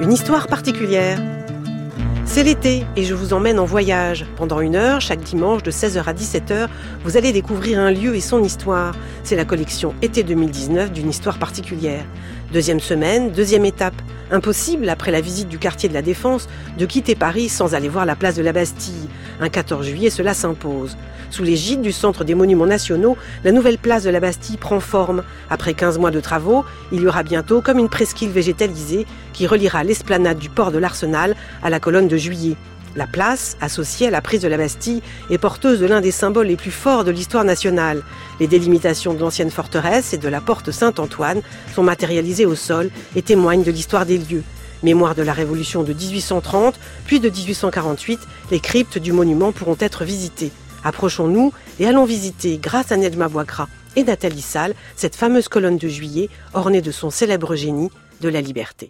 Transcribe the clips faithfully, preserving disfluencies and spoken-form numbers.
une histoire particulière. C'est l'été et je vous emmène en voyage. Pendant une heure, chaque dimanche de seize heures à dix-sept heures, vous allez découvrir un lieu et son histoire. C'est la collection été deux mille dix-neuf d'une histoire particulière. Deuxième semaine, deuxième étape. Impossible, après la visite du quartier de la Défense, de quitter Paris sans aller voir la place de la Bastille. Un quatorze juillet, cela s'impose. Sous l'égide du Centre des Monuments Nationaux, la nouvelle place de la Bastille prend forme. Après quinze mois de travaux, il y aura bientôt comme une presqu'île végétalisée qui reliera l'esplanade du port de l'Arsenal à la colonne de Juillet. La place, associée à la prise de la Bastille, est porteuse de l'un des symboles les plus forts de l'histoire nationale. Les délimitations de l'ancienne forteresse et de la porte Saint-Antoine sont matérialisées au sol et témoignent de l'histoire des lieux. Mémoire de la Révolution de dix-huit cent trente, puis de dix-huit cent quarante-huit, les cryptes du monument pourront être visitées. Approchons-nous et allons visiter, grâce à Nedjma Bouakra et Nathalie Sall, cette fameuse colonne de Juillet ornée de son célèbre génie de la liberté.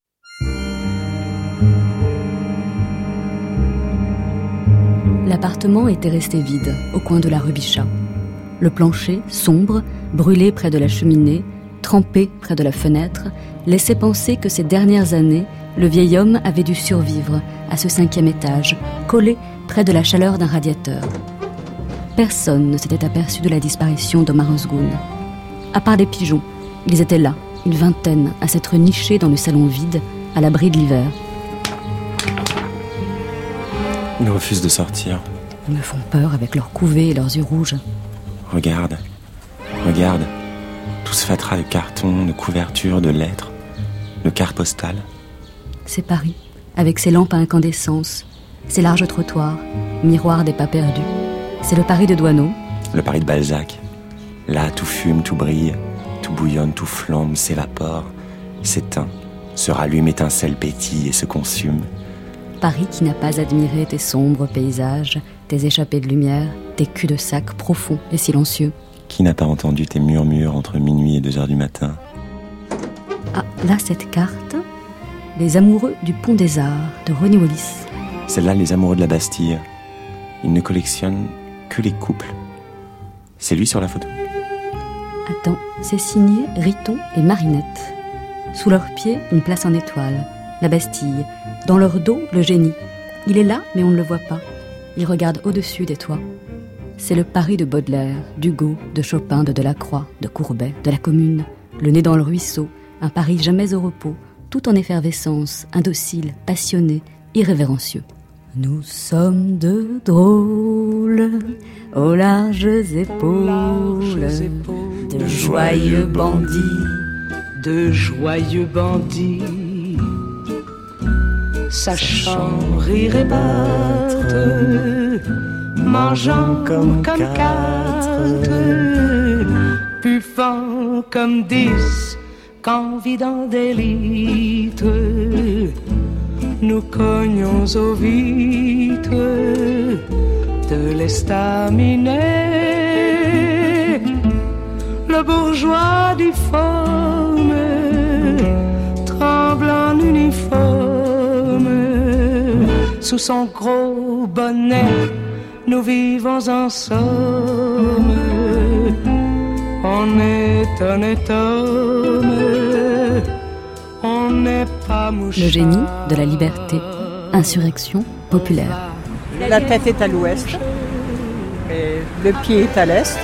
L'appartement était resté vide, au coin de la rue Bichat. Le plancher, sombre, brûlé près de la cheminée, trempé près de la fenêtre, laissait penser que ces dernières années, le vieil homme avait dû survivre à ce cinquième étage, collé près de la chaleur d'un radiateur. Personne ne s'était aperçu de la disparition d'Omar Özgun. À part les pigeons, ils étaient là, une vingtaine, à s'être nichés dans le salon vide, à l'abri de l'hiver. Ils refusent de sortir. Ils me font peur avec leurs couvées et leurs yeux rouges. Regarde, regarde, tout ce fatras de cartons, de couvertures, de lettres, de cartes postales. C'est Paris, avec ses lampes à incandescence, ses larges trottoirs, miroirs des pas perdus. C'est le Paris de Douaneau. Le Paris de Balzac. Là, tout fume, tout brille, tout bouillonne, tout flambe, s'évapore, s'éteint, se rallume, étincelle, pétille et se consume. Paris qui n'a pas admiré tes sombres paysages, tes échappées de lumière, tes culs-de-sac profonds et silencieux. Qui n'a pas entendu tes murmures entre minuit et deux heures du matin? Ah, là, cette carte, Les amoureux du Pont des Arts, de René Wallis. Celle-là, les amoureux de la Bastille. Il ne collectionne que les couples. C'est lui sur la photo. Attends, c'est signé Riton et Marinette. Sous leurs pieds, une place en étoile, la Bastille. Dans leur dos, le génie. Il est là, mais on ne le voit pas. Il regarde au-dessus des toits. C'est le Paris de Baudelaire, d'Hugo, de Chopin, de Delacroix, de Courbet, de la Commune. Le nez dans le ruisseau, un Paris jamais au repos, tout en effervescence, indocile, passionné, irrévérencieux. Nous sommes de drôles, aux larges épaules, de joyeux bandits, de joyeux bandits, sachant rire et battre, mangeant comme, comme quatre, puffant comme dix, qu'en vidant d'élite, nous cognons aux vitres de l'estaminet. Le bourgeois difforme tremble en uniforme. Sous son gros bonnet, nous vivons en somme. On est honnête homme, on n'est pas mouchard. Le génie de la liberté, insurrection populaire. La tête est à l'ouest, et le pied est à l'est.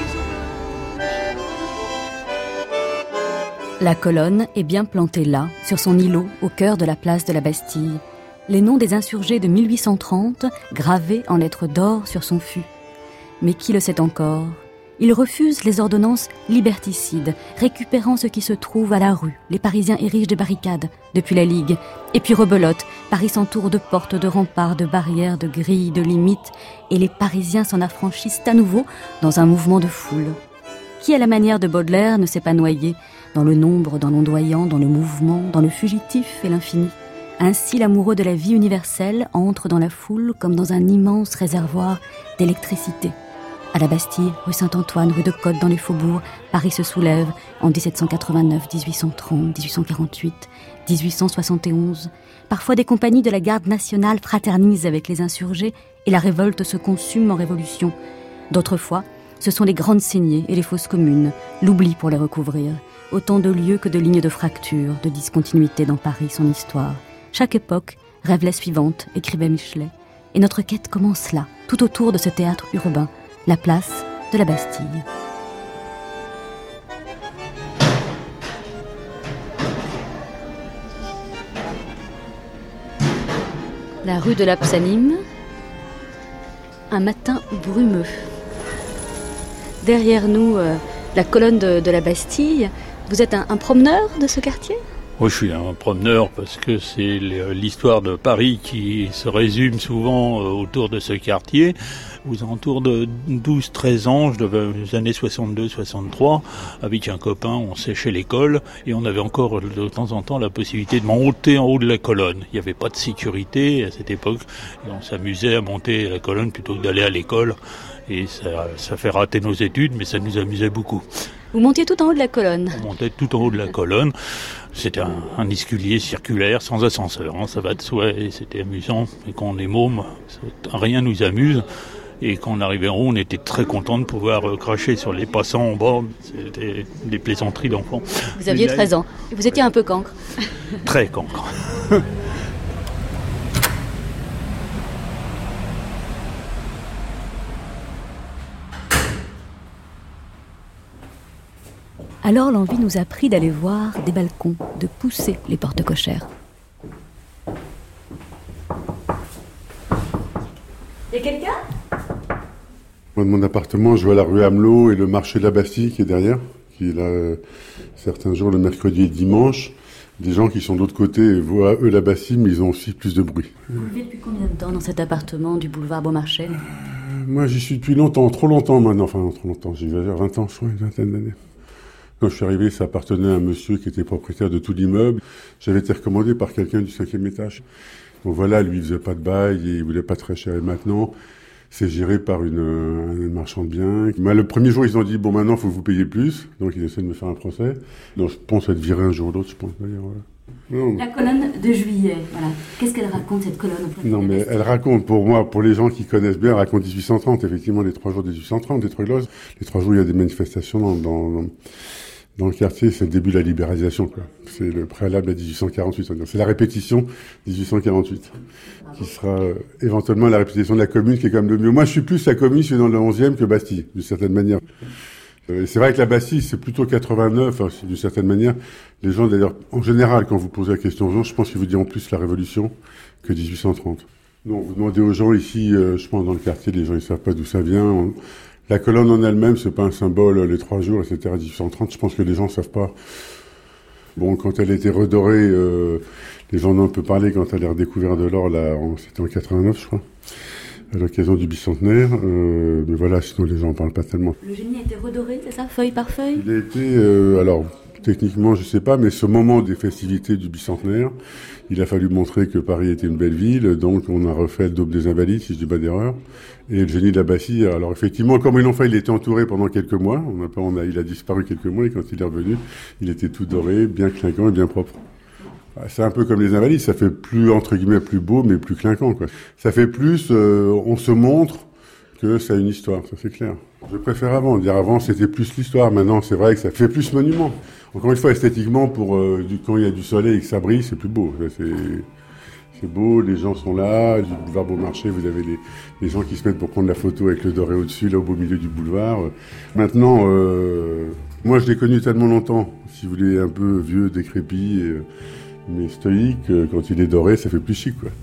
La colonne est bien plantée là, sur son îlot, au cœur de la place de la Bastille. Les noms des insurgés de mille huit cent trente, gravés en lettres d'or sur son fût. Mais qui le sait encore ? Il refuse les ordonnances liberticides, récupérant ce qui se trouve à la rue. Les Parisiens érigent des barricades depuis la Ligue. Et puis rebelote, Paris s'entoure de portes, de remparts, de barrières, de grilles, de limites. Et les Parisiens s'en affranchissent à nouveau dans un mouvement de foule. Qui, à la manière de Baudelaire, ne s'est pas noyé dans le nombre, dans l'ondoyant, dans le mouvement, dans le fugitif et l'infini? Ainsi, l'amoureux de la vie universelle entre dans la foule comme dans un immense réservoir d'électricité. À la Bastille, rue Saint-Antoine, rue de Côte, dans les faubourgs, Paris se soulève en dix-sept cent quatre-vingt-neuf, dix-huit cent trente, dix-huit cent quarante-huit, dix-huit cent soixante et onze. Parfois, des compagnies de la garde nationale fraternisent avec les insurgés et la révolte se consume en révolution. D'autres fois, ce sont les grandes saignées et les fosses communes, l'oubli pour les recouvrir. autant de lieux que de lignes de fracture, de discontinuité dans Paris, son histoire. Chaque époque rêve la suivante, écrivait Michelet. Et notre quête commence là, tout autour de ce théâtre urbain, la place de la Bastille. La rue de la Psanime, un matin brumeux. Derrière nous, euh, la colonne de, de la Bastille. Vous êtes un, un promeneur de ce quartier ? Moi, je suis un promeneur parce que c'est l'histoire de Paris qui se résume souvent autour de ce quartier. Aux alentours de douze treize ans, je devais les années soixante-deux soixante-trois, avec un copain, on séchait l'école et on avait encore de temps en temps la possibilité de monter en haut de la colonne. Il n'y avait pas de sécurité à cette époque et on s'amusait à monter la colonne plutôt que d'aller à l'école. Et ça, ça fait rater nos études, mais ça nous amusait beaucoup. Vous montiez tout en haut de la colonne ? On montait tout en haut de la colonne. C'était un, un escalier circulaire sans ascenseur, hein, ça va de soi, et c'était amusant. Et quand on est môme, rien nous amuse. Et quand on arrivait en haut, on était très content de pouvoir euh, cracher sur les passants en bas. C'était des plaisanteries d'enfants. Vous aviez treize ans, et vous étiez un peu cancre. Très cancre. Alors l'envie nous a pris d'aller voir des balcons, de pousser les portes cochères. Y a quelqu'un ? Moi, de mon appartement, je vois la rue Amelot et le marché de la Bastille qui est derrière, qui est là euh, certains jours, le mercredi et le dimanche. Des gens qui sont de l'autre côté voient eux la Bastille, mais ils ont aussi plus de bruit. Vous vivez depuis combien de temps dans cet appartement du boulevard Beaumarchais ? euh, Moi, j'y suis depuis longtemps, trop longtemps maintenant. Enfin, trop longtemps, j'exagère, vingt ans, je crois, une vingtaine d'années. Quand je suis arrivé, ça appartenait à un monsieur qui était propriétaire de tout l'immeuble. J'avais été recommandé par quelqu'un du cinquième étage. Donc voilà, lui, il faisait pas de bail et il voulait pas très cher. Et maintenant, c'est géré par une, une marchande de biens. Mais le premier jour, ils ont dit, bon, maintenant, il faut que vous payiez plus. Donc, ils essaient de me faire un procès. Donc, je pense être viré un jour ou l'autre, je pense d'ailleurs. Voilà. Non. La colonne de Juillet, voilà. Qu'est-ce qu'elle raconte, cette colonne ? Non, mais elle raconte, pour moi, pour les gens qui connaissent bien, elle raconte dix-huit cent trente, effectivement, les trois jours de dix-huit cent trente, des trois glosses. Les trois jours, il y a des manifestations dans, dans, dans, dans le quartier, c'est le début de la libéralisation, quoi. C'est le préalable à dix-huit cent quarante-huit, c'est la répétition dix-huit cent quarante-huit, qui sera euh, éventuellement la répétition de la commune, qui est quand même le mieux. Moi, je suis plus la commune, je suis dans le onzième que Bastille, d'une certaine manière. Euh, c'est vrai que la Bastille, c'est plutôt quatre-vingt-neuf, hein, d'une certaine manière. Les gens, d'ailleurs, en général, quand vous posez la question aux gens, je pense qu'ils vous diront plus la Révolution que dix-huit cent trente. Non, vous demandez aux gens ici, euh, je pense dans le quartier, les gens ils savent pas d'où ça vient. On... La colonne en elle-même, c'est pas un symbole, les trois jours, et cetera, dix-huit cent trente, je pense que les gens savent pas. Bon, quand elle a été redorée, euh, les gens en ont un peu parlé quand elle a redécouvert de l'or, là, en, c'était en quatre-vingt-neuf, je crois, à l'occasion du bicentenaire. Euh, mais voilà, sinon les gens en parlent pas tellement. Le génie a été redoré, c'est ça, feuille par feuille ? Il a été, euh, alors, techniquement, je sais pas, mais ce moment des festivités du bicentenaire, il a fallu montrer que Paris était une belle ville, donc on a refait le Dôme des Invalides, si je dis pas d'erreur, et le génie de la Bastille. Alors effectivement, comme ils l'ont fait, il était entouré pendant quelques mois, on a, on a, il a disparu quelques mois, et quand il est revenu, il était tout doré, bien clinquant et bien propre. C'est un peu comme les Invalides, ça fait plus, entre guillemets, plus beau, mais plus clinquant, quoi. Ça fait plus, euh, on se montre que ça a une histoire, ça c'est clair. Je préfère avant, dire avant c'était plus l'histoire, maintenant c'est vrai que ça fait plus monument. Encore une fois, esthétiquement, pour euh, du, quand il y a du soleil et que ça brille, c'est plus beau. C'est, c'est beau, les gens sont là, du boulevard Beaumarchais, vous avez les, les gens qui se mettent pour prendre la photo avec le doré au-dessus, là au beau milieu du boulevard. Maintenant, euh, moi je l'ai connu tellement longtemps, si vous voulez, un peu vieux, décrépit, et, mais stoïque, quand il est doré, ça fait plus chic, quoi.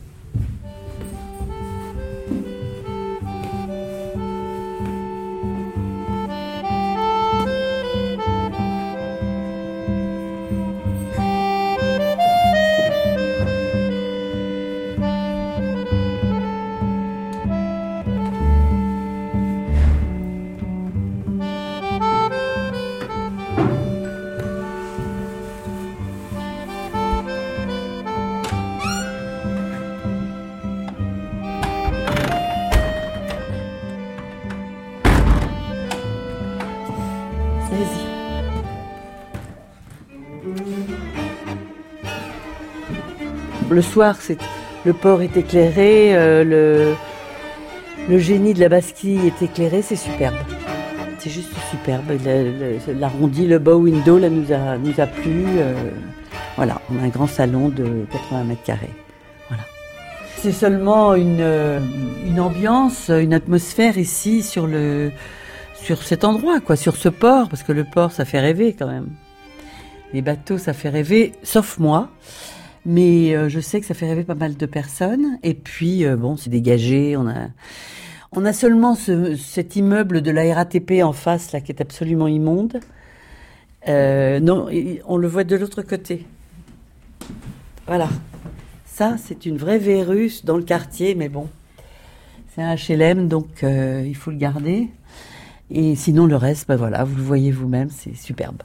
Le soir, c'est, le port est éclairé, euh, le, le génie de la Bastille est éclairé, c'est superbe. c'est juste superbe. Le, le, l'arrondi, le bow window, là, nous a, nous a plu. Euh, voilà, on a un grand salon de quatre-vingts mètres carrés. Voilà. C'est seulement une, une ambiance, une atmosphère ici sur le, sur cet endroit, quoi, sur ce port, parce que le port, ça fait rêver quand même. Les bateaux, ça fait rêver, sauf moi. Mais euh, je sais que ça fait rêver pas mal de personnes. Et puis, euh, bon, c'est dégagé. On a, on a seulement ce, cet immeuble de la R A T P en face, là, qui est absolument immonde. Euh, non, on le voit de l'autre côté. Voilà. Ça, c'est une vraie verrue dans le quartier, mais bon, c'est un H L M, donc euh, il faut le garder. Et sinon, le reste, ben voilà, vous le voyez vous-même, c'est superbe.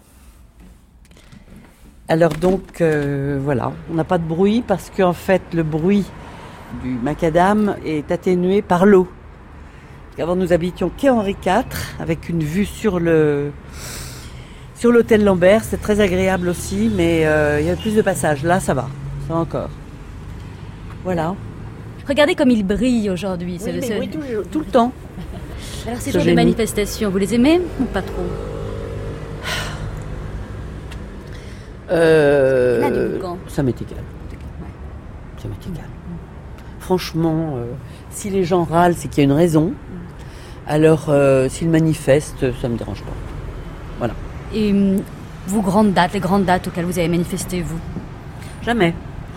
Alors donc, euh, voilà, on n'a pas de bruit parce qu'en fait, le bruit du macadam est atténué par l'eau. Avant, nous habitions quai Henri quatre, avec une vue sur le sur l'hôtel Lambert. C'est très agréable aussi, mais euh, il y a plus de passages. Là, ça va, ça va encore. Voilà. Regardez comme il brille aujourd'hui. Oui, c'est mais ce... oui, tout, tout le temps. Alors ces Ce jours de génie. manifestation, vous les aimez ou pas trop? Euh, Là, du camp. ça m'est égal. Ça m'est égal. Franchement, euh, si les gens râlent, c'est qu'il y a une raison. Alors, euh, s'ils manifestent, ça me dérange pas. Voilà. Et hum, vos grandes dates, les grandes dates auxquelles vous avez manifesté, vous? Jamais.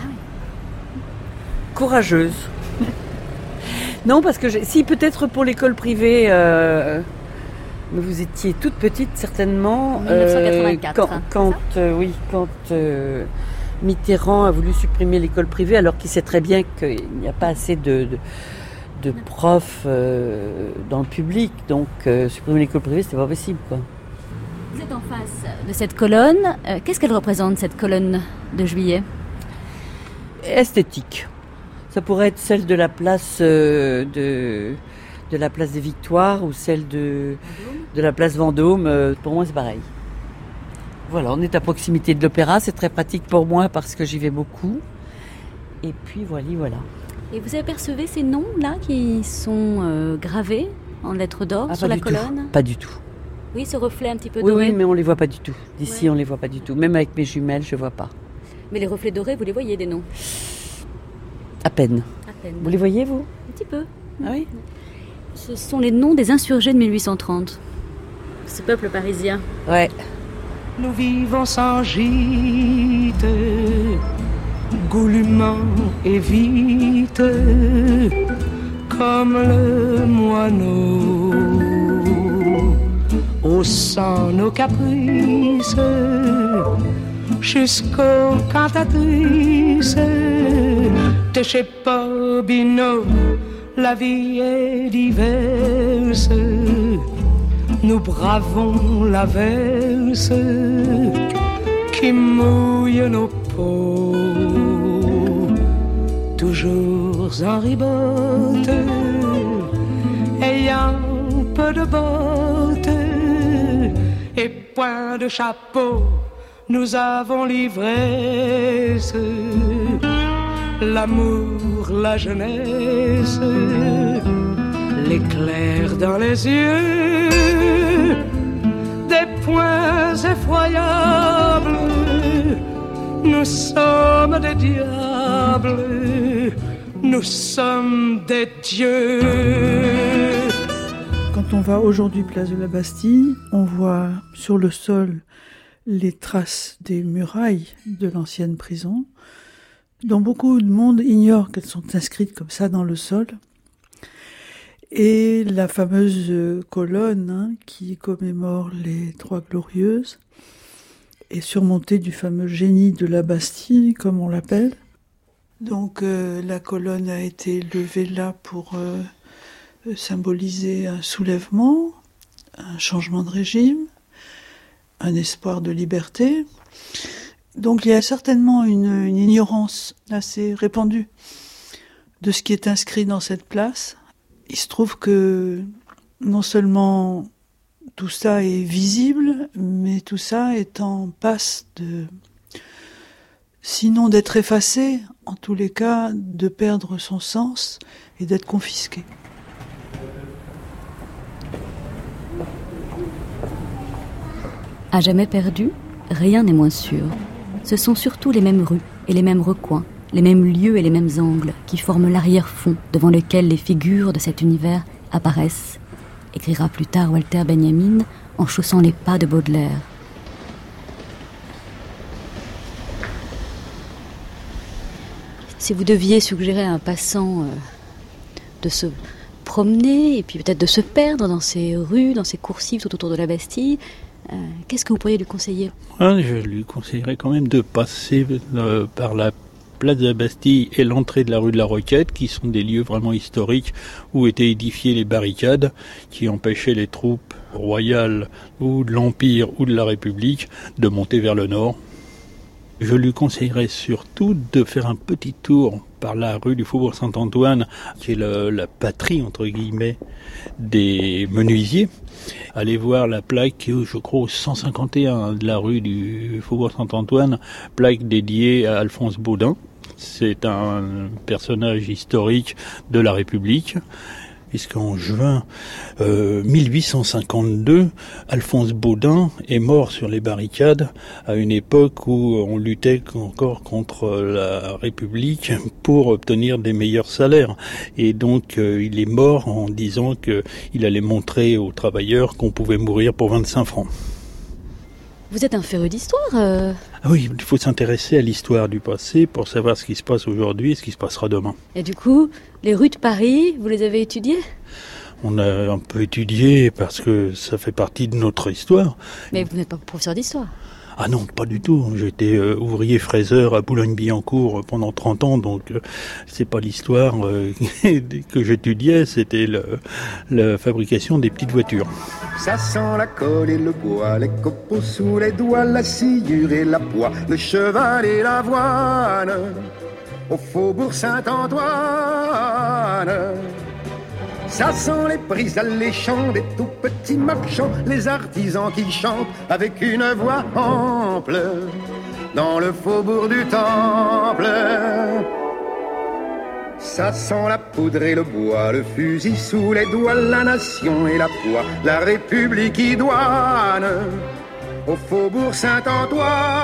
Courageuse. Non, parce que j'ai... si peut-être pour l'école privée, euh... mais vous étiez toute petite certainement. dix-neuf cent quatre-vingt-quatre. Euh, quand, quand euh, oui, quand euh, Mitterrand a voulu supprimer l'école privée, alors qu'il sait très bien qu'il n'y a pas assez de, de, de profs euh, dans le public, donc euh, supprimer l'école privée, c'était pas possible, quoi. Vous êtes en face de cette colonne. Euh, qu'est-ce qu'elle représente, cette colonne de Juillet? Esthétique. Ça pourrait être celle de la place euh, de, de la place des Victoires ou celle de, de la place Vendôme. Euh, pour moi, c'est pareil. Voilà, on est à proximité de l'opéra. C'est très pratique pour moi parce que j'y vais beaucoup. Et puis, voilà, voilà. Et vous apercevez ces noms-là qui sont euh, gravés en lettres d'or Ah, sur pas la du colonne? tout. Pas du tout. Oui, ce reflet un petit peu Oui, doré. oui, mais on les voit pas du tout. D'ici, Ouais. on les voit pas du tout. Même avec mes jumelles, je vois pas. Mais les reflets dorés, vous les voyez, des noms? À peine. À peine. Vous les voyez, vous? Un petit peu. Ah oui? Ce sont les noms des insurgés de mille huit cent trente. Ce peuple parisien. Ouais. Nous vivons sans gîte, goulûment et vite, comme le moineau, haussant nos caprices, jusqu'aux cantatrices de chez Bobino. La vie est diverse, nous bravons la verse qui mouille nos peaux, toujours en ribote, ayant peu de bottes et point de chapeau. Nous avons l'ivresse, l'amour, la jeunesse, l'éclair dans les yeux, des points effroyables. Nous sommes des diables, nous sommes des dieux. Quand on va aujourd'hui place de la Bastille, on voit sur le sol les traces des murailles de l'ancienne prison, dont beaucoup de monde ignore qu'elles sont inscrites comme ça dans le sol. Et la fameuse colonne hein, qui commémore les Trois Glorieuses est surmontée du fameux génie de la Bastille, comme on l'appelle. Donc euh, la colonne a été levée là pour euh, symboliser un soulèvement, un changement de régime, un espoir de liberté. Donc il y a certainement une, une ignorance assez répandue de ce qui est inscrit dans cette place. Il se trouve que non seulement tout ça est visible, mais tout ça est en passe de, sinon d'être effacé, en tous les cas de perdre son sens et d'être confisqué. À jamais perdu, rien n'est moins sûr. Ce sont surtout les mêmes rues et les mêmes recoins, les mêmes lieux et les mêmes angles qui forment l'arrière-fond devant lequel les figures de cet univers apparaissent, écrira plus tard Walter Benjamin en chaussant les pas de Baudelaire. Si vous deviez suggérer à un passant euh, de se promener et puis peut-être de se perdre dans ces rues, dans ces coursives tout autour de la Bastille, euh, qu'est-ce que vous pourriez lui conseiller ? ah, Je lui conseillerais quand même de passer euh, par la place de la Bastille et l'entrée de la rue de la Roquette, qui sont des lieux vraiment historiques où étaient édifiées les barricades qui empêchaient les troupes royales ou de l'Empire ou de la République de monter vers le nord. Je lui conseillerais surtout de faire un petit tour par la rue du Faubourg Saint-Antoine, qui est le, la patrie, entre guillemets, des menuisiers. Allez voir la plaque, je crois, au cent cinquante et un de la rue du Faubourg Saint-Antoine, plaque dédiée à Alphonse Baudin. C'est un personnage historique de la République. Puisqu'en juin euh, mille huit cent cinquante-deux, Alphonse Baudin est mort sur les barricades à une époque où on luttait encore contre la République pour obtenir des meilleurs salaires. Et donc euh, il est mort en disant qu'il allait montrer aux travailleurs qu'on pouvait mourir pour vingt-cinq francs. Vous êtes un féru d'histoire euh... Ah oui, il faut s'intéresser à l'histoire du passé pour savoir ce qui se passe aujourd'hui et ce qui se passera demain. Et du coup, les rues de Paris, vous les avez étudiées ? On a un peu étudié parce que ça fait partie de notre histoire. Mais vous n'êtes pas professeur d'histoire ? Ah non, pas du tout. J'étais euh, ouvrier fraiseur à Boulogne-Billancourt pendant trente ans, donc euh, c'est pas l'histoire euh, que j'étudiais, c'était le, la fabrication des petites voitures. Ça sent la colle et le bois, les copeaux sous les doigts, la sciure et la poix, le cheval et l'avoine, au faubourg Saint-Antoine. Ça sent les brises alléchantes des tout petits marchands, les artisans qui chantent avec une voix ample dans le faubourg du Temple. Ça sent la poudre et le bois, le fusil sous les doigts, la nation et la poix, la République idoine au faubourg Saint-Antoine.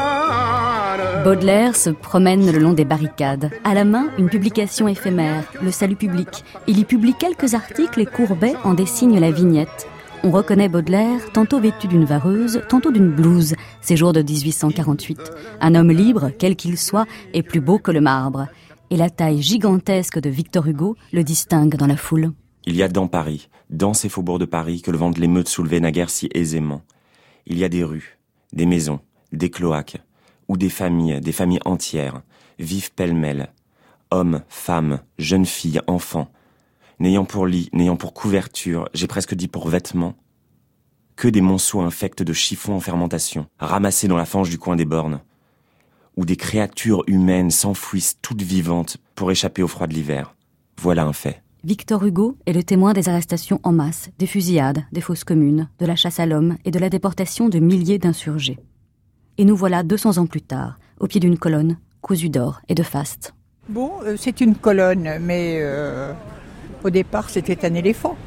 Baudelaire se promène le long des barricades. À la main, une publication éphémère, Le Salut public. Il y publie quelques articles et Courbet en dessine la vignette. On reconnaît Baudelaire, tantôt vêtu d'une vareuse, tantôt d'une blouse, ces jours de dix-huit cent quarante-huit. Un homme libre, quel qu'il soit, est plus beau que le marbre. Et la taille gigantesque de Victor Hugo le distingue dans la foule. Il y a dans Paris, dans ces faubourgs de Paris que le vent de l'émeute soulevait naguère si aisément. Il y a des rues, des maisons, des cloaques, où des familles, des familles entières, vivent pêle-mêle. Hommes, femmes, jeunes filles, enfants, n'ayant pour lit, n'ayant pour couverture, j'ai presque dit pour vêtements, que des monceaux infects de chiffons en fermentation, ramassés dans la fange du coin des bornes, où des créatures humaines s'enfouissent toutes vivantes pour échapper au froid de l'hiver. Voilà un fait. Victor Hugo est le témoin des arrestations en masse, des fusillades, des fosses communes, de la chasse à l'homme et de la déportation de milliers d'insurgés. Et nous voilà deux cents ans plus tard, au pied d'une colonne, cousue d'or et de faste. Bon, euh, c'est une colonne, mais euh, au départ, c'était un éléphant.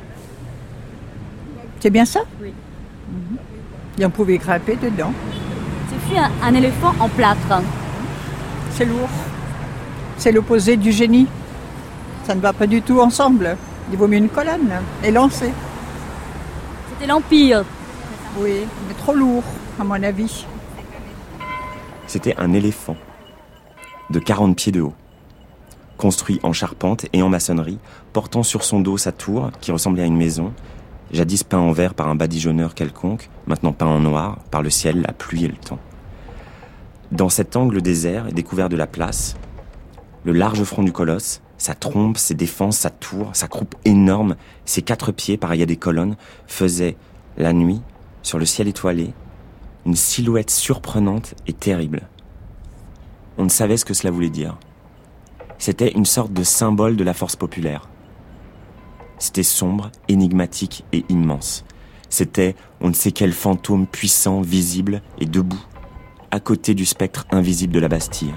C'est bien ça ? Oui. Mm-hmm. Et on pouvait grimper dedans. C'est fait un, un éléphant en plâtre. C'est lourd. C'est l'opposé du génie. Ça ne va pas du tout ensemble. Il vaut mieux une colonne et lancer. C'était l'Empire. Oui, mais trop lourd, à mon avis. C'était un éléphant de quarante pieds de haut, construit en charpente et en maçonnerie, portant sur son dos sa tour qui ressemblait à une maison, jadis peint en vert par un badigeonneur quelconque, maintenant peint en noir par le ciel, la pluie et le temps. Dans cet angle désert et découvert de la place, le large front du colosse, sa trompe, ses défenses, sa tour, sa croupe énorme, ses quatre pieds pareils à des colonnes, faisaient, la nuit, sur le ciel étoilé, une silhouette surprenante et terrible. On ne savait ce que cela voulait dire. C'était une sorte de symbole de la force populaire. C'était sombre, énigmatique et immense. C'était on ne sait quel fantôme puissant, visible et debout, à côté du spectre invisible de la Bastille.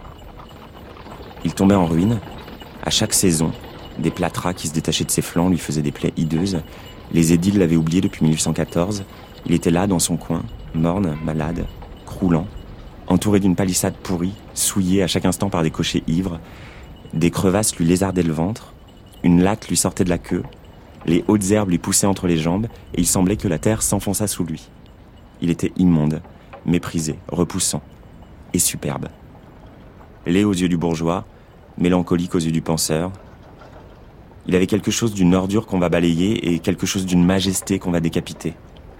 Il tombait en ruine. À chaque saison, des plâtras qui se détachaient de ses flancs lui faisaient des plaies hideuses. Les édiles l'avaient oublié depuis mille huit cent quatorze. Il était là, dans son coin, morne, malade, croulant, entouré d'une palissade pourrie, souillée à chaque instant par des cochers ivres. Des crevasses lui lézardaient le ventre, une latte lui sortait de la queue, les hautes herbes lui poussaient entre les jambes, et il semblait que la terre s'enfonçât sous lui. Il était immonde, méprisé, repoussant, et superbe. Laid aux yeux du bourgeois, mélancolique aux yeux du penseur. Il avait quelque chose d'une ordure qu'on va balayer et quelque chose d'une majesté qu'on va décapiter.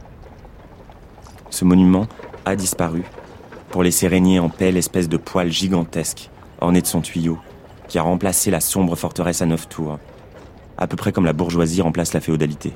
Ce monument a disparu pour laisser régner en paix l'espèce de poêle gigantesque, orné de son tuyau, qui a remplacé la sombre forteresse à neuf tours, à peu près comme la bourgeoisie remplace la féodalité.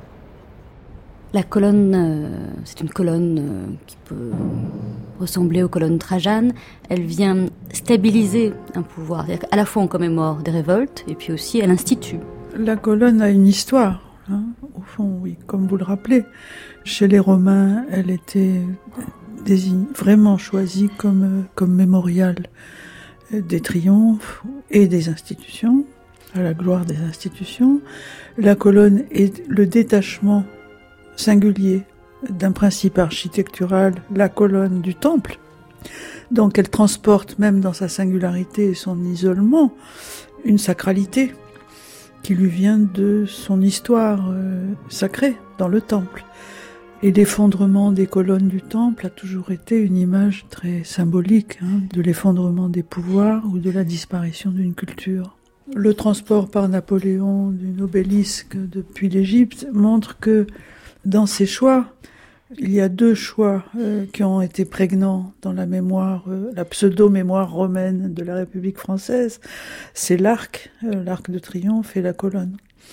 La colonne, euh, c'est une colonne euh, qui peut ressembler aux colonnes trajanes. Elle vient stabiliser un pouvoir. C'est-à-dire qu'à la fois on commémore des révoltes et puis aussi elle institue. La colonne a une histoire, hein, au fond, oui, comme vous le rappelez. Chez les Romains, elle était désigne, vraiment choisie comme, comme mémorial des triomphes et des institutions, à la gloire des institutions. La colonne est le détachement singulier d'un principe architectural, la colonne du temple. Donc elle transporte, même dans sa singularité et son isolement, une sacralité qui lui vient de son histoire euh, sacrée dans le temple. Et l'effondrement des colonnes du temple a toujours été une image très symbolique, hein, de l'effondrement des pouvoirs ou de la disparition d'une culture. Le transport par Napoléon d'une obélisque depuis l'Égypte montre que dans ces choix, il y a deux choix euh, qui ont été prégnants dans la mémoire, euh, la pseudo-mémoire romaine de la République française. C'est l'arc, euh, l'arc de triomphe et la colonne.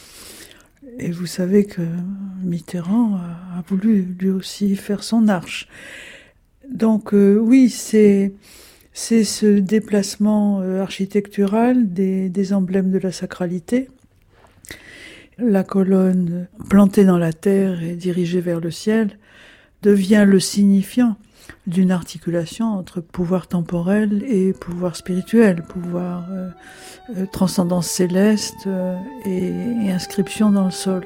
Et vous savez que Mitterrand a, a voulu lui aussi faire son arche. Donc euh, oui, c'est, c'est ce déplacement euh, architectural des, des emblèmes de la sacralité. La colonne plantée dans la terre et dirigée vers le ciel devient le signifiant d'une articulation entre pouvoir temporel et pouvoir spirituel, pouvoir euh, euh, transcendance céleste euh, et, et inscription dans le sol.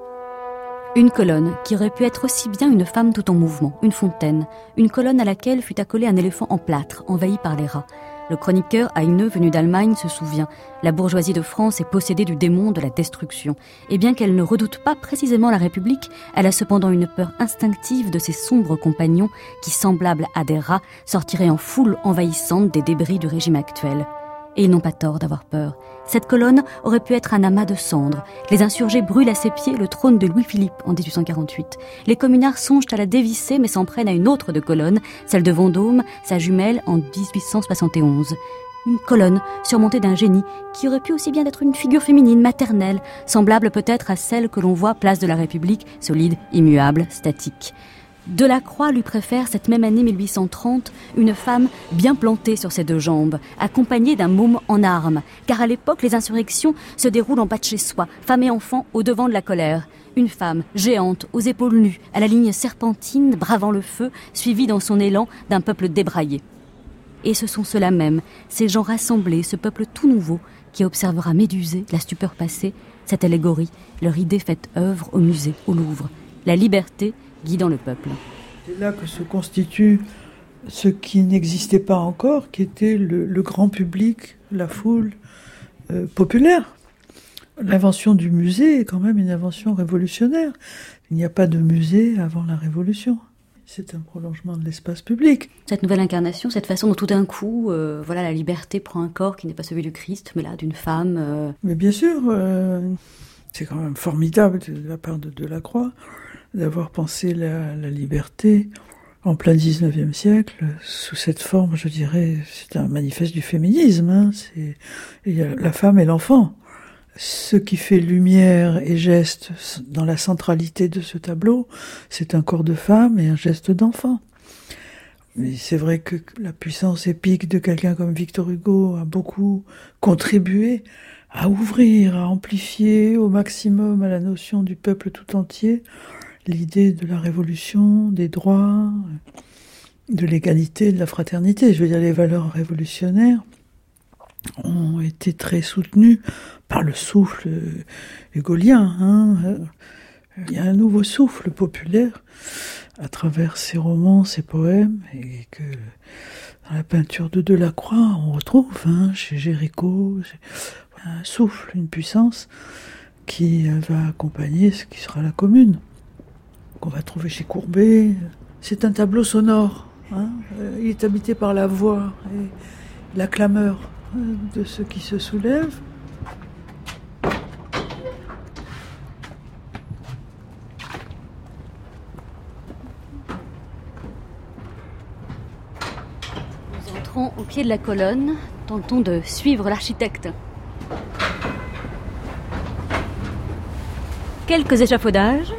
Une colonne qui aurait pu être aussi bien une femme tout en mouvement, une fontaine, une colonne à laquelle fut accolé un éléphant en plâtre, envahi par les rats. Le chroniqueur haineux venu d'Allemagne se souvient. La bourgeoisie de France est possédée du démon de la destruction. Et bien qu'elle ne redoute pas précisément la République, elle a cependant une peur instinctive de ses sombres compagnons qui, semblables à des rats, sortiraient en foule envahissante des débris du régime actuel. Et ils n'ont pas tort d'avoir peur. Cette colonne aurait pu être un amas de cendres. Les insurgés brûlent à ses pieds le trône de Louis-Philippe en dix-huit cent quarante-huit. Les communards songent à la dévisser mais s'en prennent à une autre de colonne, celle de Vendôme, sa jumelle en dix-huit cent soixante et onze. Une colonne surmontée d'un génie qui aurait pu aussi bien être une figure féminine maternelle, semblable peut-être à celle que l'on voit place de la République, solide, immuable, statique. Delacroix lui préfère cette même année mille huit cent trente une femme bien plantée sur ses deux jambes, accompagnée d'un môme en armes, car à l'époque les insurrections se déroulent en bas de chez soi, femme et enfant au devant de la colère. Une femme géante, aux épaules nues, à la ligne serpentine, bravant le feu, suivie dans son élan d'un peuple débraillé. Et ce sont ceux-là même, ces gens rassemblés, ce peuple tout nouveau, qui observera médusé la stupeur passée, cette allégorie, leur idée faite œuvre au musée, au Louvre. La liberté guidant le peuple. C'est là que se constitue ce qui n'existait pas encore, qui était le, le grand public, la foule euh, populaire. L'invention du musée est quand même une invention révolutionnaire. Il n'y a pas de musée avant la Révolution. C'est un prolongement de l'espace public. Cette nouvelle incarnation, cette façon dont tout d'un coup, euh, voilà, la liberté prend un corps qui n'est pas celui du Christ, mais là d'une femme. Euh... Mais bien sûr, euh, c'est quand même formidable de la part de Delacroix d'avoir pensé la, la liberté en plein dix-neuvième siècle, sous cette forme, je dirais, c'est un manifeste du féminisme, hein, c'est, il y a la femme et l'enfant. Ce qui fait lumière et geste dans la centralité de ce tableau, c'est un corps de femme et un geste d'enfant. Mais c'est vrai que la puissance épique de quelqu'un comme Victor Hugo a beaucoup contribué à ouvrir, à amplifier au maximum à la notion du peuple tout entier l'idée de la révolution, des droits, de l'égalité, de la fraternité. Je veux dire, les valeurs révolutionnaires ont été très soutenues par le souffle hugolien. Hein. Il y a un nouveau souffle populaire à travers ses romans, ses poèmes, et que dans la peinture de Delacroix, on retrouve, hein, chez Géricault, un souffle, une puissance qui va accompagner ce qui sera la Commune, qu'on va trouver chez Courbet. C'est un tableau sonore, hein. Il est habité par la voix et la clameur de ceux qui se soulèvent. Nous entrons au pied de la colonne, tentons de suivre l'architecte. Quelques échafaudages.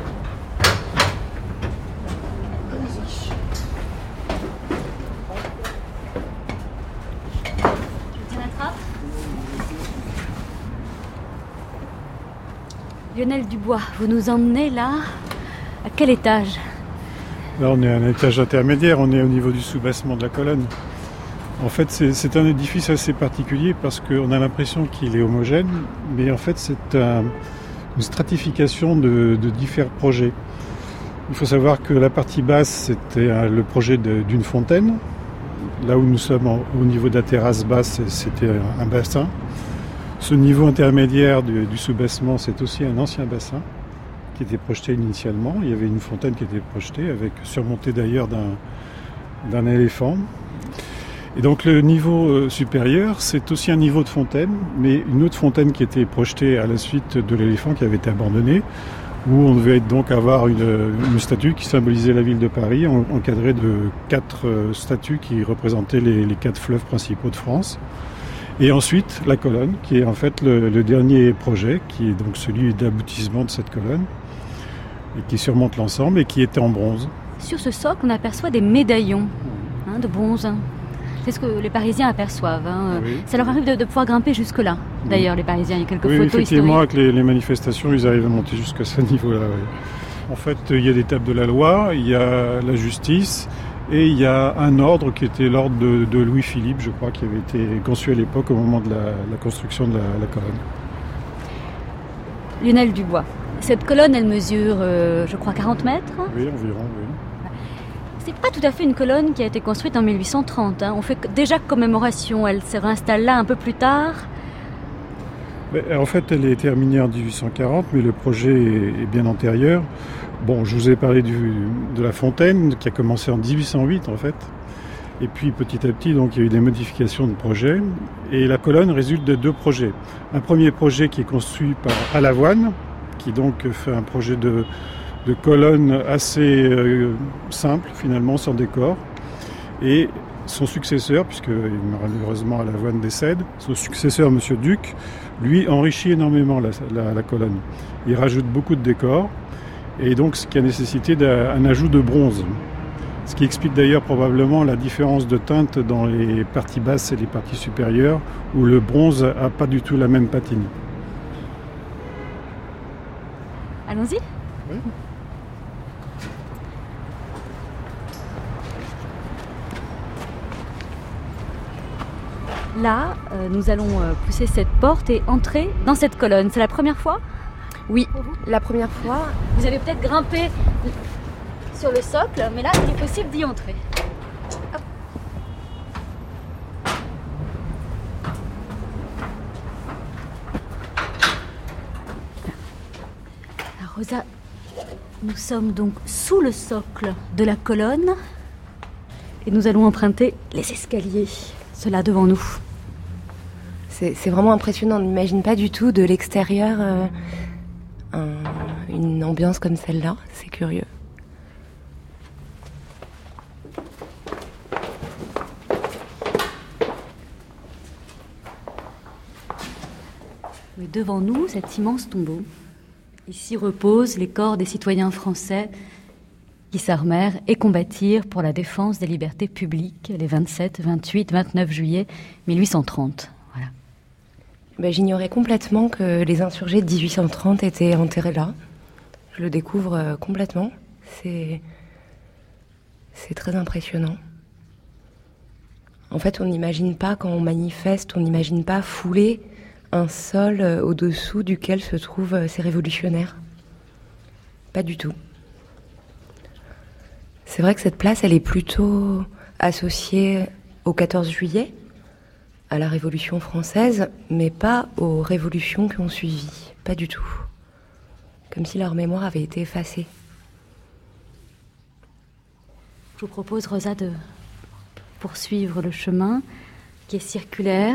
Lionel Dubois, vous nous emmenez là, à quel étage? Là, on est à un étage intermédiaire, on est au niveau du soubassement de la colonne. En fait, c'est, c'est un édifice assez particulier parce qu'on a l'impression qu'il est homogène, mais en fait, c'est un, une stratification de, de différents projets. Il faut savoir que la partie basse, c'était un, le projet de, d'une fontaine. Là où nous sommes en, au niveau de la terrasse basse, c'était un, un bassin. Ce niveau intermédiaire du, du soubassement, c'est aussi un ancien bassin qui était projeté initialement. Il y avait une fontaine qui était projetée, avec surmontée d'ailleurs d'un, d'un éléphant. Et donc le niveau supérieur, c'est aussi un niveau de fontaine, mais une autre fontaine qui était projetée à la suite de l'éléphant qui avait été abandonné, où on devait donc avoir une, une statue qui symbolisait la ville de Paris, encadrée de quatre statues qui représentaient les, les quatre fleuves principaux de France. Et ensuite, la colonne, qui est en fait le, le dernier projet, qui est donc celui d'aboutissement de cette colonne, et qui surmonte l'ensemble et qui était en bronze. Sur ce socle, on aperçoit des médaillons, hein, de bronze. C'est ce que les Parisiens aperçoivent. Hein. Oui. Ça leur arrive de, de pouvoir grimper jusque-là. D'ailleurs, oui. Les Parisiens, il y a quelques oui, photos effectivement, historiques. avec les, les manifestations, ils arrivent à monter jusqu'à ce niveau-là. Oui. En fait, il y a des tables de la loi, il y a la justice, et il y a un ordre qui était l'ordre de, de Louis-Philippe, je crois, qui avait été conçu à l'époque au moment de la, la construction de la, la colonne. Lionel Dubois. Cette colonne, elle mesure, euh, je crois, quarante mètres. Oui, environ, oui. C'est pas tout à fait une colonne qui a été construite en mille huit cent trente. Hein. On fait déjà commémoration. Elle se réinstalle là un peu plus tard. Mais en fait, elle est terminée en dix-huit cent quarante, mais le projet est, est bien antérieur. Bon, je vous ai parlé du, de la fontaine, qui a commencé en dix-huit cent huit, en fait. Et puis, petit à petit, donc, il y a eu des modifications de projet. Et la colonne résulte de deux projets. Un premier projet qui est construit par Alavoine, qui donc fait un projet de, de colonne assez euh, simple, finalement, sans décor. Et son successeur, puisque malheureusement Alavoine décède, son successeur, M. Duc, lui enrichit énormément la, la, la colonne. Il rajoute beaucoup de décors, et donc ce qui a nécessité d'un ajout de bronze. Ce qui explique d'ailleurs probablement la différence de teinte dans les parties basses et les parties supérieures, où le bronze n'a pas du tout la même patine. Allons-y. Oui. Là, euh, nous allons euh, pousser cette porte et entrer dans cette colonne. C'est la première fois ? Oui, la première fois. Vous avez peut-être grimpé sur le socle, mais là, il est possible d'y entrer. Hop. Alors, Rosa, nous sommes donc sous le socle de la colonne et nous allons emprunter les escaliers. Cela devant nous. C'est, c'est vraiment impressionnant. On n'imagine pas du tout de l'extérieur euh, un, une ambiance comme celle-là. C'est curieux. Mais devant nous, cet immense tombeau. Ici reposent les corps des citoyens français qui s'armèrent et combattirent pour la défense des libertés publiques les vingt-sept, vingt-huit, vingt-neuf juillet mille huit cent trente. Voilà. Ben, j'ignorais complètement que les insurgés de dix-huit cent trente étaient enterrés là. Je le découvre euh, complètement. C'est... c'est très impressionnant. En fait, on n'imagine pas, quand on manifeste, on n'imagine pas fouler un sol euh, au-dessous duquel se trouvent euh, ces révolutionnaires. Pas du tout. C'est vrai que cette place, elle est plutôt associée au quatorze juillet, à la Révolution française, mais pas aux révolutions qui ont suivi. Pas du tout. Comme si leur mémoire avait été effacée. Je vous propose, Rosa, de poursuivre le chemin qui est circulaire.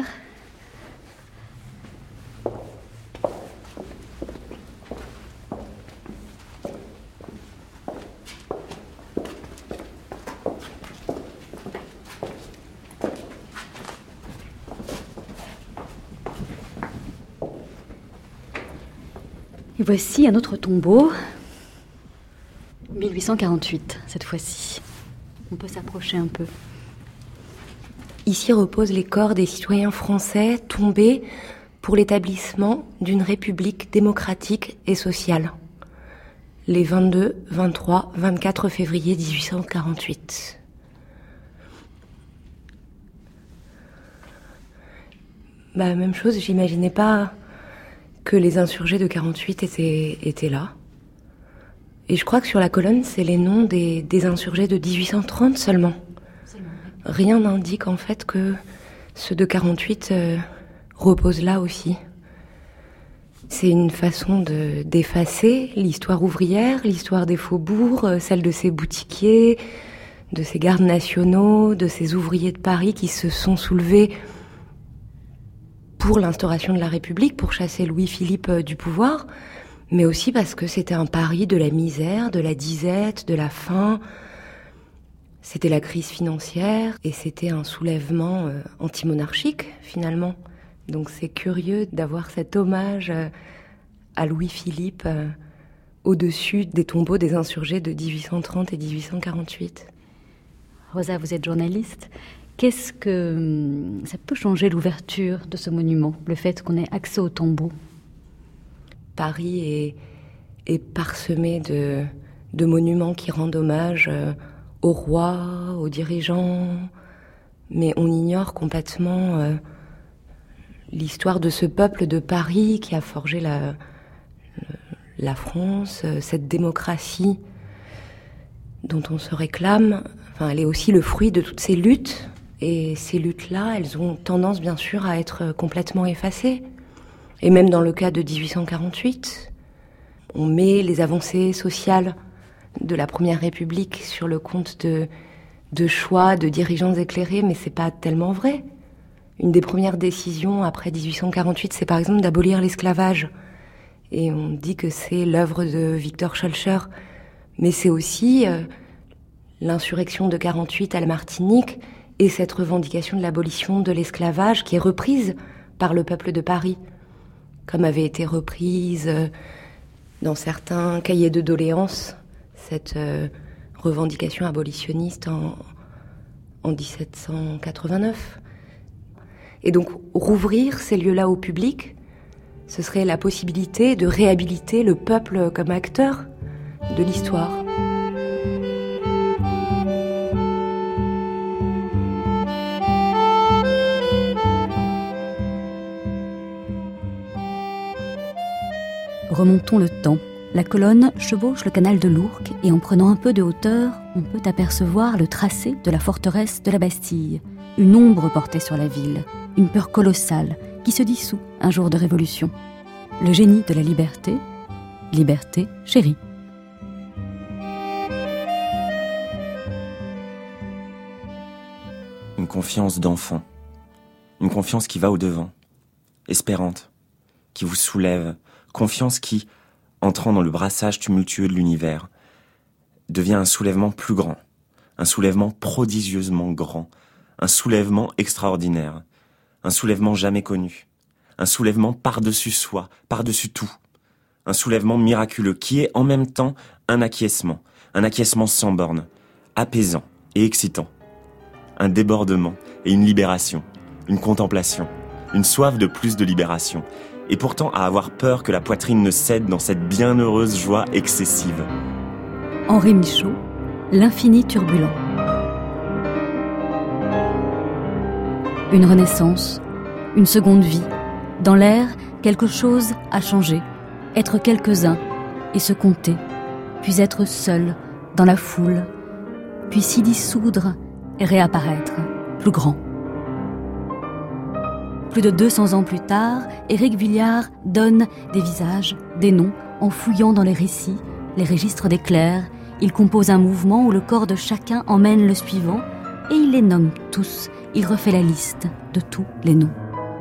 Et voici un autre tombeau, mille huit cent quarante-huit cette fois-ci. On peut s'approcher un peu. Ici reposent les corps des citoyens français tombés pour l'établissement d'une république démocratique et sociale. Les vingt-deux, vingt-trois, vingt-quatre février dix-huit cent quarante-huit. Bah, même chose, j'imaginais pas que les insurgés de quarante-huit étaient, étaient là. Et je crois que sur la colonne, c'est les noms des, des insurgés de dix-huit cent trente seulement. seulement oui. Rien n'indique en fait que ceux de quarante-huit euh, reposent là aussi. C'est une façon de, d'effacer l'histoire ouvrière, l'histoire des faubourgs, euh, celle de ces boutiquiers, de ces gardes nationaux, de ces ouvriers de Paris qui se sont soulevés pour l'instauration de la République, pour chasser Louis-Philippe du pouvoir, mais aussi parce que c'était un Paris de la misère, de la disette, de la faim. C'était la crise financière et c'était un soulèvement euh, anti-monarchique, finalement. Donc c'est curieux d'avoir cet hommage euh, à Louis-Philippe euh, au-dessus des tombeaux des insurgés de dix-huit cent trente et dix-huit cent quarante-huit. Rosa, vous êtes journaliste. Qu'est-ce que ça peut changer l'ouverture de ce monument, le fait qu'on ait accès au tombeau? Paris est, est parsemé de, de monuments qui rendent hommage aux rois, aux dirigeants, mais on ignore complètement euh, l'histoire de ce peuple de Paris qui a forgé la, la France, cette démocratie dont on se réclame. Enfin, elle est aussi le fruit de toutes ces luttes. Et ces luttes-là, elles ont tendance, bien sûr, à être complètement effacées. Et même dans le cas de dix-huit cent quarante-huit, on met les avancées sociales de la Première République sur le compte de, de choix de dirigeants éclairés, mais c'est pas tellement vrai. Une des premières décisions après dix-huit cent quarante-huit, c'est par exemple d'abolir l'esclavage. Et on dit que c'est l'œuvre de Victor Schœlcher. Mais c'est aussi euh, l'insurrection de quarante-huit à la Martinique, et cette revendication de l'abolition de l'esclavage qui est reprise par le peuple de Paris, comme avait été reprise dans certains cahiers de doléances, cette euh, revendication abolitionniste en, en dix-sept cent quatre-vingt-neuf. Et donc, rouvrir ces lieux-là au public, ce serait la possibilité de réhabiliter le peuple comme acteur de l'histoire. Remontons le temps. La colonne chevauche le canal de l'Ourcq et en prenant un peu de hauteur, on peut apercevoir le tracé de la forteresse de la Bastille. Une ombre portée sur la ville, une peur colossale qui se dissout un jour de révolution. Le génie de la liberté, liberté chérie. Une confiance d'enfant, une confiance qui va au-devant, espérante, qui vous soulève, confiance qui, entrant dans le brassage tumultueux de l'univers, devient un soulèvement plus grand, un soulèvement prodigieusement grand, un soulèvement extraordinaire, un soulèvement jamais connu, un soulèvement par-dessus soi, par-dessus tout, un soulèvement miraculeux qui est en même temps un acquiescement, un acquiescement sans bornes, apaisant et excitant, un débordement et une libération, une contemplation, une soif de plus de libération, et pourtant à avoir peur que la poitrine ne cède dans cette bienheureuse joie excessive. Henri Michaud, L'infini turbulent. Une renaissance, une seconde vie. Dans l'air, quelque chose a changé. Être quelques-uns et se compter. puis être seul dans la foule, puis s'y dissoudre et réapparaître, plus grand. Plus de deux cents ans plus tard, Éric Vuillard donne des visages, des noms, en fouillant dans les récits, les registres des clercs. Il compose un mouvement où le corps de chacun emmène le suivant, et il les nomme tous. Il refait la liste de tous les noms.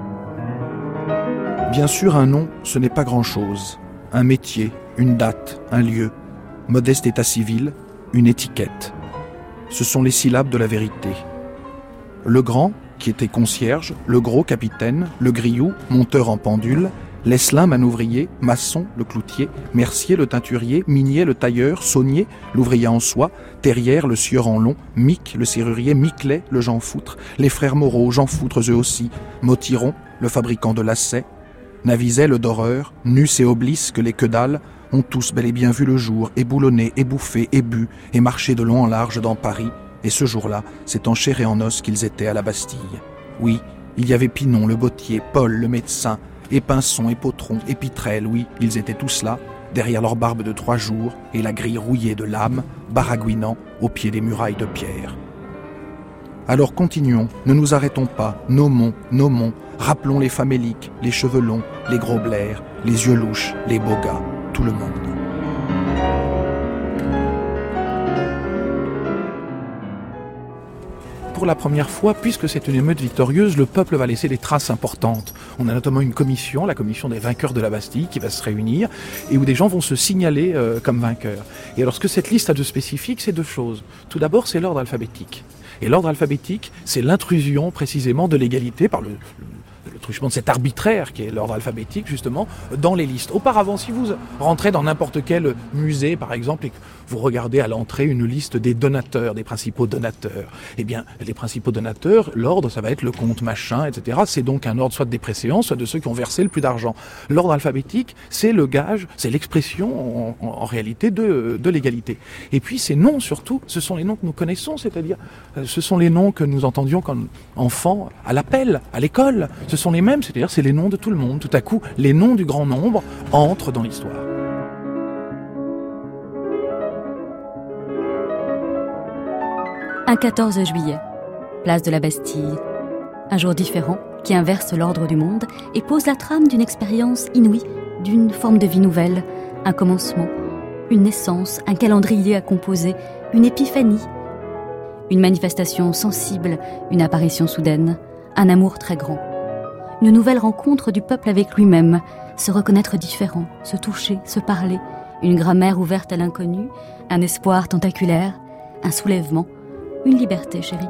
Bien sûr, un nom, ce n'est pas grand-chose. Un métier, une date, un lieu, modeste état civil, une étiquette. Ce sont les syllabes de la vérité. Le grand, qui était concierge, le gros capitaine, le grillou, monteur en pendule, Lesselin, manouvrier, maçon, le cloutier, mercier, le teinturier, minier, le tailleur, saunier, l'ouvrier en soie, terrière, le sieur en long, Mic, le serrurier, Miclet, le Jean Foutre, les frères Moreau, Jean Foutre eux aussi, Motiron, le fabricant de lacets, Navizet, le doreur, Nus et Oblis, que les que dalle, ont tous bel et bien vu le jour, et boulonné, et bouffé, et bu, et marché de long en large dans Paris, et ce jour-là, c'est en chair et en os qu'ils étaient à la Bastille. Oui, il y avait Pinon, le bottier, Paul, le médecin, et Pinson, et Potron, et Pitrel, oui, ils étaient tous là, derrière leur barbe de trois jours, et la grille rouillée de lames, baragouinant au pied des murailles de pierre. Alors continuons, ne nous arrêtons pas, nommons, nommons, rappelons les faméliques, les cheveux longs, les gros blairs, les yeux louches, les beaux gars, tout le monde. Pour la première fois, puisque c'est une émeute victorieuse, le peuple va laisser des traces importantes. On a notamment une commission, la commission des vainqueurs de la Bastille, qui va se réunir et où des gens vont se signaler euh, comme vainqueurs. Et alors ce que cette liste a de spécifique, c'est deux choses. Tout d'abord, c'est l'ordre alphabétique. Et l'ordre alphabétique, c'est l'intrusion précisément de l'égalité par le, le le truchement de cet arbitraire qui est l'ordre alphabétique justement dans les listes. Auparavant, si vous rentrez dans n'importe quel musée par exemple et que vous regardez à l'entrée une liste des donateurs, des principaux donateurs, eh bien les principaux donateurs, l'ordre ça va être le comte machin, et cetera. C'est donc un ordre soit des préséants, soit de ceux qui ont versé le plus d'argent. L'ordre alphabétique, c'est le gage, c'est l'expression en, en, en réalité de, de l'égalité. Et puis ces noms surtout, ce sont les noms que nous connaissons, c'est-à-dire euh, ce sont les noms que nous entendions comme enfants à l'appel, à l'école. Ce sont les mêmes, c'est-à-dire c'est les noms de tout le monde. Tout à coup, les noms du grand nombre entrent dans l'histoire. Un quatorze juillet, place de la Bastille. Un jour différent qui inverse l'ordre du monde et pose la trame d'une expérience inouïe, d'une forme de vie nouvelle, un commencement, une naissance, un calendrier à composer, une épiphanie, une manifestation sensible, une apparition soudaine, un amour très grand. Une nouvelle rencontre du peuple avec lui-même, se reconnaître différent, se toucher, se parler, une grammaire ouverte à l'inconnu, un espoir tentaculaire, un soulèvement, une liberté, chérie.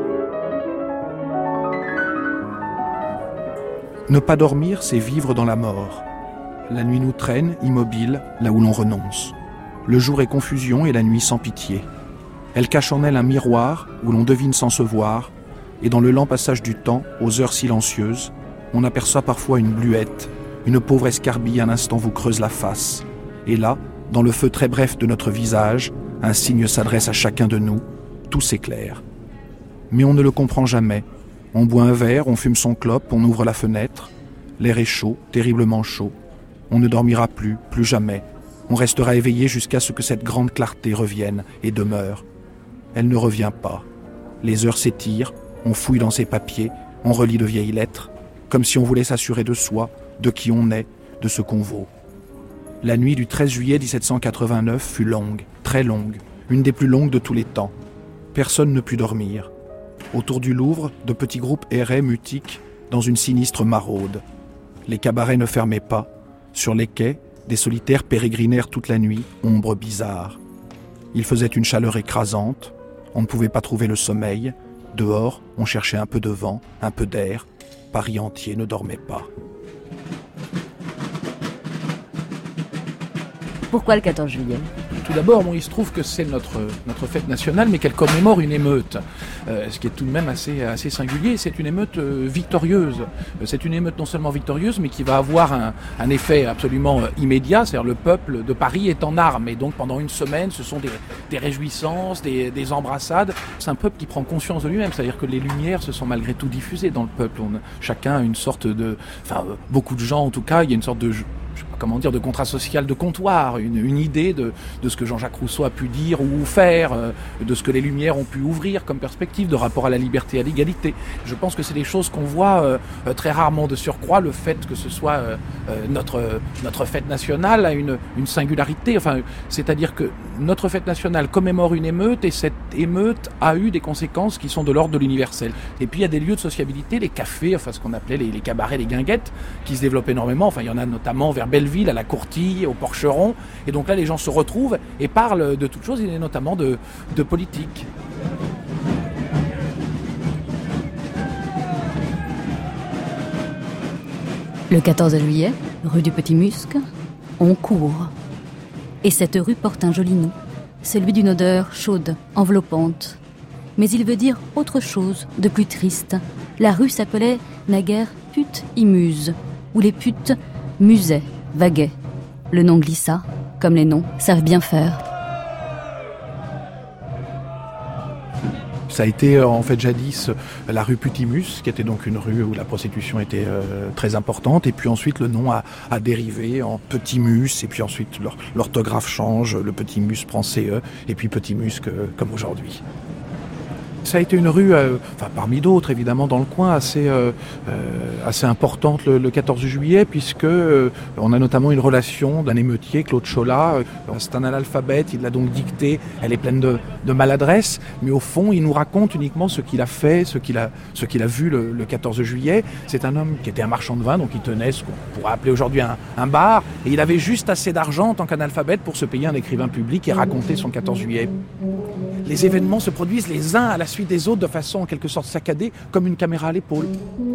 Ne pas dormir, c'est vivre dans la mort. La nuit nous traîne, immobile, là où l'on renonce. Le jour est confusion et la nuit sans pitié. Elle cache en elle un miroir où l'on devine sans se voir, et dans le lent passage du temps, aux heures silencieuses, on aperçoit parfois une bluette, une pauvre escarbille un instant vous creuse la face. Et là, dans le feu très bref de notre visage, un signe s'adresse à chacun de nous, tout s'éclaire. Mais on ne le comprend jamais. On boit un verre, on fume son clope, on ouvre la fenêtre. L'air est chaud, terriblement chaud. On ne dormira plus, plus jamais. On restera éveillé jusqu'à ce que cette grande clarté revienne et demeure. Elle ne revient pas. Les heures s'étirent, on fouille dans ses papiers, on relit de vieilles lettres, comme si on voulait s'assurer de soi, de qui on est, de ce qu'on vaut. La nuit du treize juillet dix-sept cent quatre-vingt-neuf fut longue, très longue, une des plus longues de tous les temps. Personne ne put dormir. Autour du Louvre, de petits groupes erraient mutiques dans une sinistre maraude. Les cabarets ne fermaient pas. Sur les quais, des solitaires pérégrinèrent toute la nuit, ombre bizarre. Il faisait une chaleur écrasante. On ne pouvait pas trouver le sommeil. Dehors, on cherchait un peu de vent, un peu d'air. Paris entier ne dormait pas. Pourquoi le quatorze juillet ? Tout d'abord, bon, il se trouve que c'est notre, notre fête nationale, mais qu'elle commémore une émeute, euh, ce qui est tout de même assez, assez singulier. C'est une émeute euh, victorieuse. C'est une émeute non seulement victorieuse, mais qui va avoir un, un effet absolument euh, immédiat. C'est-à-dire le peuple de Paris est en armes. Et donc pendant une semaine, ce sont des, des réjouissances, des, des embrassades. C'est un peuple qui prend conscience de lui-même. C'est-à-dire que les lumières se sont malgré tout diffusées dans le peuple. On, chacun a une sorte de... Enfin, euh, beaucoup de gens en tout cas, il y a une sorte de... comment dire, de contrat social de comptoir, une, une idée de, de ce que Jean-Jacques Rousseau a pu dire ou faire, euh, de ce que les Lumières ont pu ouvrir comme perspective, de rapport à la liberté et à l'égalité. Je pense que c'est des choses qu'on voit euh, très rarement de surcroît, le fait que ce soit euh, notre, notre fête nationale a une, une singularité, enfin, c'est-à-dire que notre fête nationale commémore une émeute et cette émeute a eu des conséquences qui sont de l'ordre de l'universel. Et puis il y a des lieux de sociabilité, les cafés, enfin ce qu'on appelait les, les cabarets, les guinguettes, qui se développent énormément, enfin il y en a notamment vers Belleville, à la Courtille, au Porcheron, et donc là les gens se retrouvent et parlent de toutes choses, et notamment de, de politique. Le quatorze juillet, rue du Petit Musc, on court. Et cette rue porte un joli nom, celui d'une odeur chaude, enveloppante. Mais il veut dire autre chose de plus triste. La rue s'appelait naguère Pute Imuse, où les putes musaient, vaguaient. Le nom glissa, comme les noms savent bien faire. Ça a été en fait jadis la rue Putimus, qui était donc une rue où la prostitution était euh, très importante, et puis ensuite le nom a, a dérivé en Petit Mus, et puis ensuite l'orthographe change, le Petit Mus prend C E, et puis Petit Musc euh, comme aujourd'hui. Ça a été une rue, euh, enfin parmi d'autres évidemment dans le coin, assez euh, euh, assez importante le, le quatorze juillet, puisque euh, on a notamment une relation d'un émeutier, Claude Cholat. Euh, c'est un analphabète, il l'a donc dicté, elle est pleine de, de maladresse, mais au fond il nous raconte uniquement ce qu'il a fait, ce qu'il a, ce qu'il a vu le, le quatorze juillet. C'est un homme qui était un marchand de vin, donc il tenait ce qu'on pourrait appeler aujourd'hui un, un bar, et il avait juste assez d'argent en tant qu'analphabète pour se payer un écrivain public et raconter son quatorze juillet. Les événements se produisent les uns à la suite des autres de façon en quelque sorte saccadée, comme une caméra à l'épaule.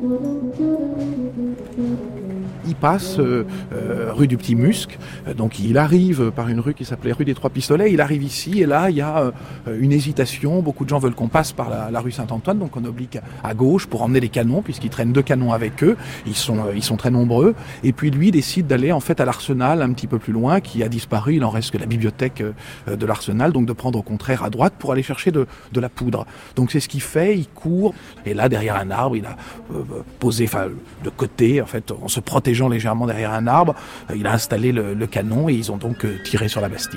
Il passe euh, euh, rue du Petit Musc, donc il arrive par une rue qui s'appelait rue des Trois Pistolets, il arrive ici et là il y a euh, une hésitation, beaucoup de gens veulent qu'on passe par la, la rue Saint-Antoine, donc on oblique à gauche pour emmener les canons, puisqu'ils traînent deux canons avec eux, ils sont, euh, ils sont très nombreux, et puis lui décide d'aller en fait à l'Arsenal un petit peu plus loin, qui a disparu, il en reste que la bibliothèque euh, de l'Arsenal, donc de prendre au contraire à droite pour aller chercher de, de la poudre. Donc c'est ce qu'il fait, il court, et là derrière un arbre, il a euh, posé, enfin de côté, en fait, en se protégeant légèrement derrière un arbre, euh, il a installé le, le canon et ils ont donc euh, tiré sur la Bastille.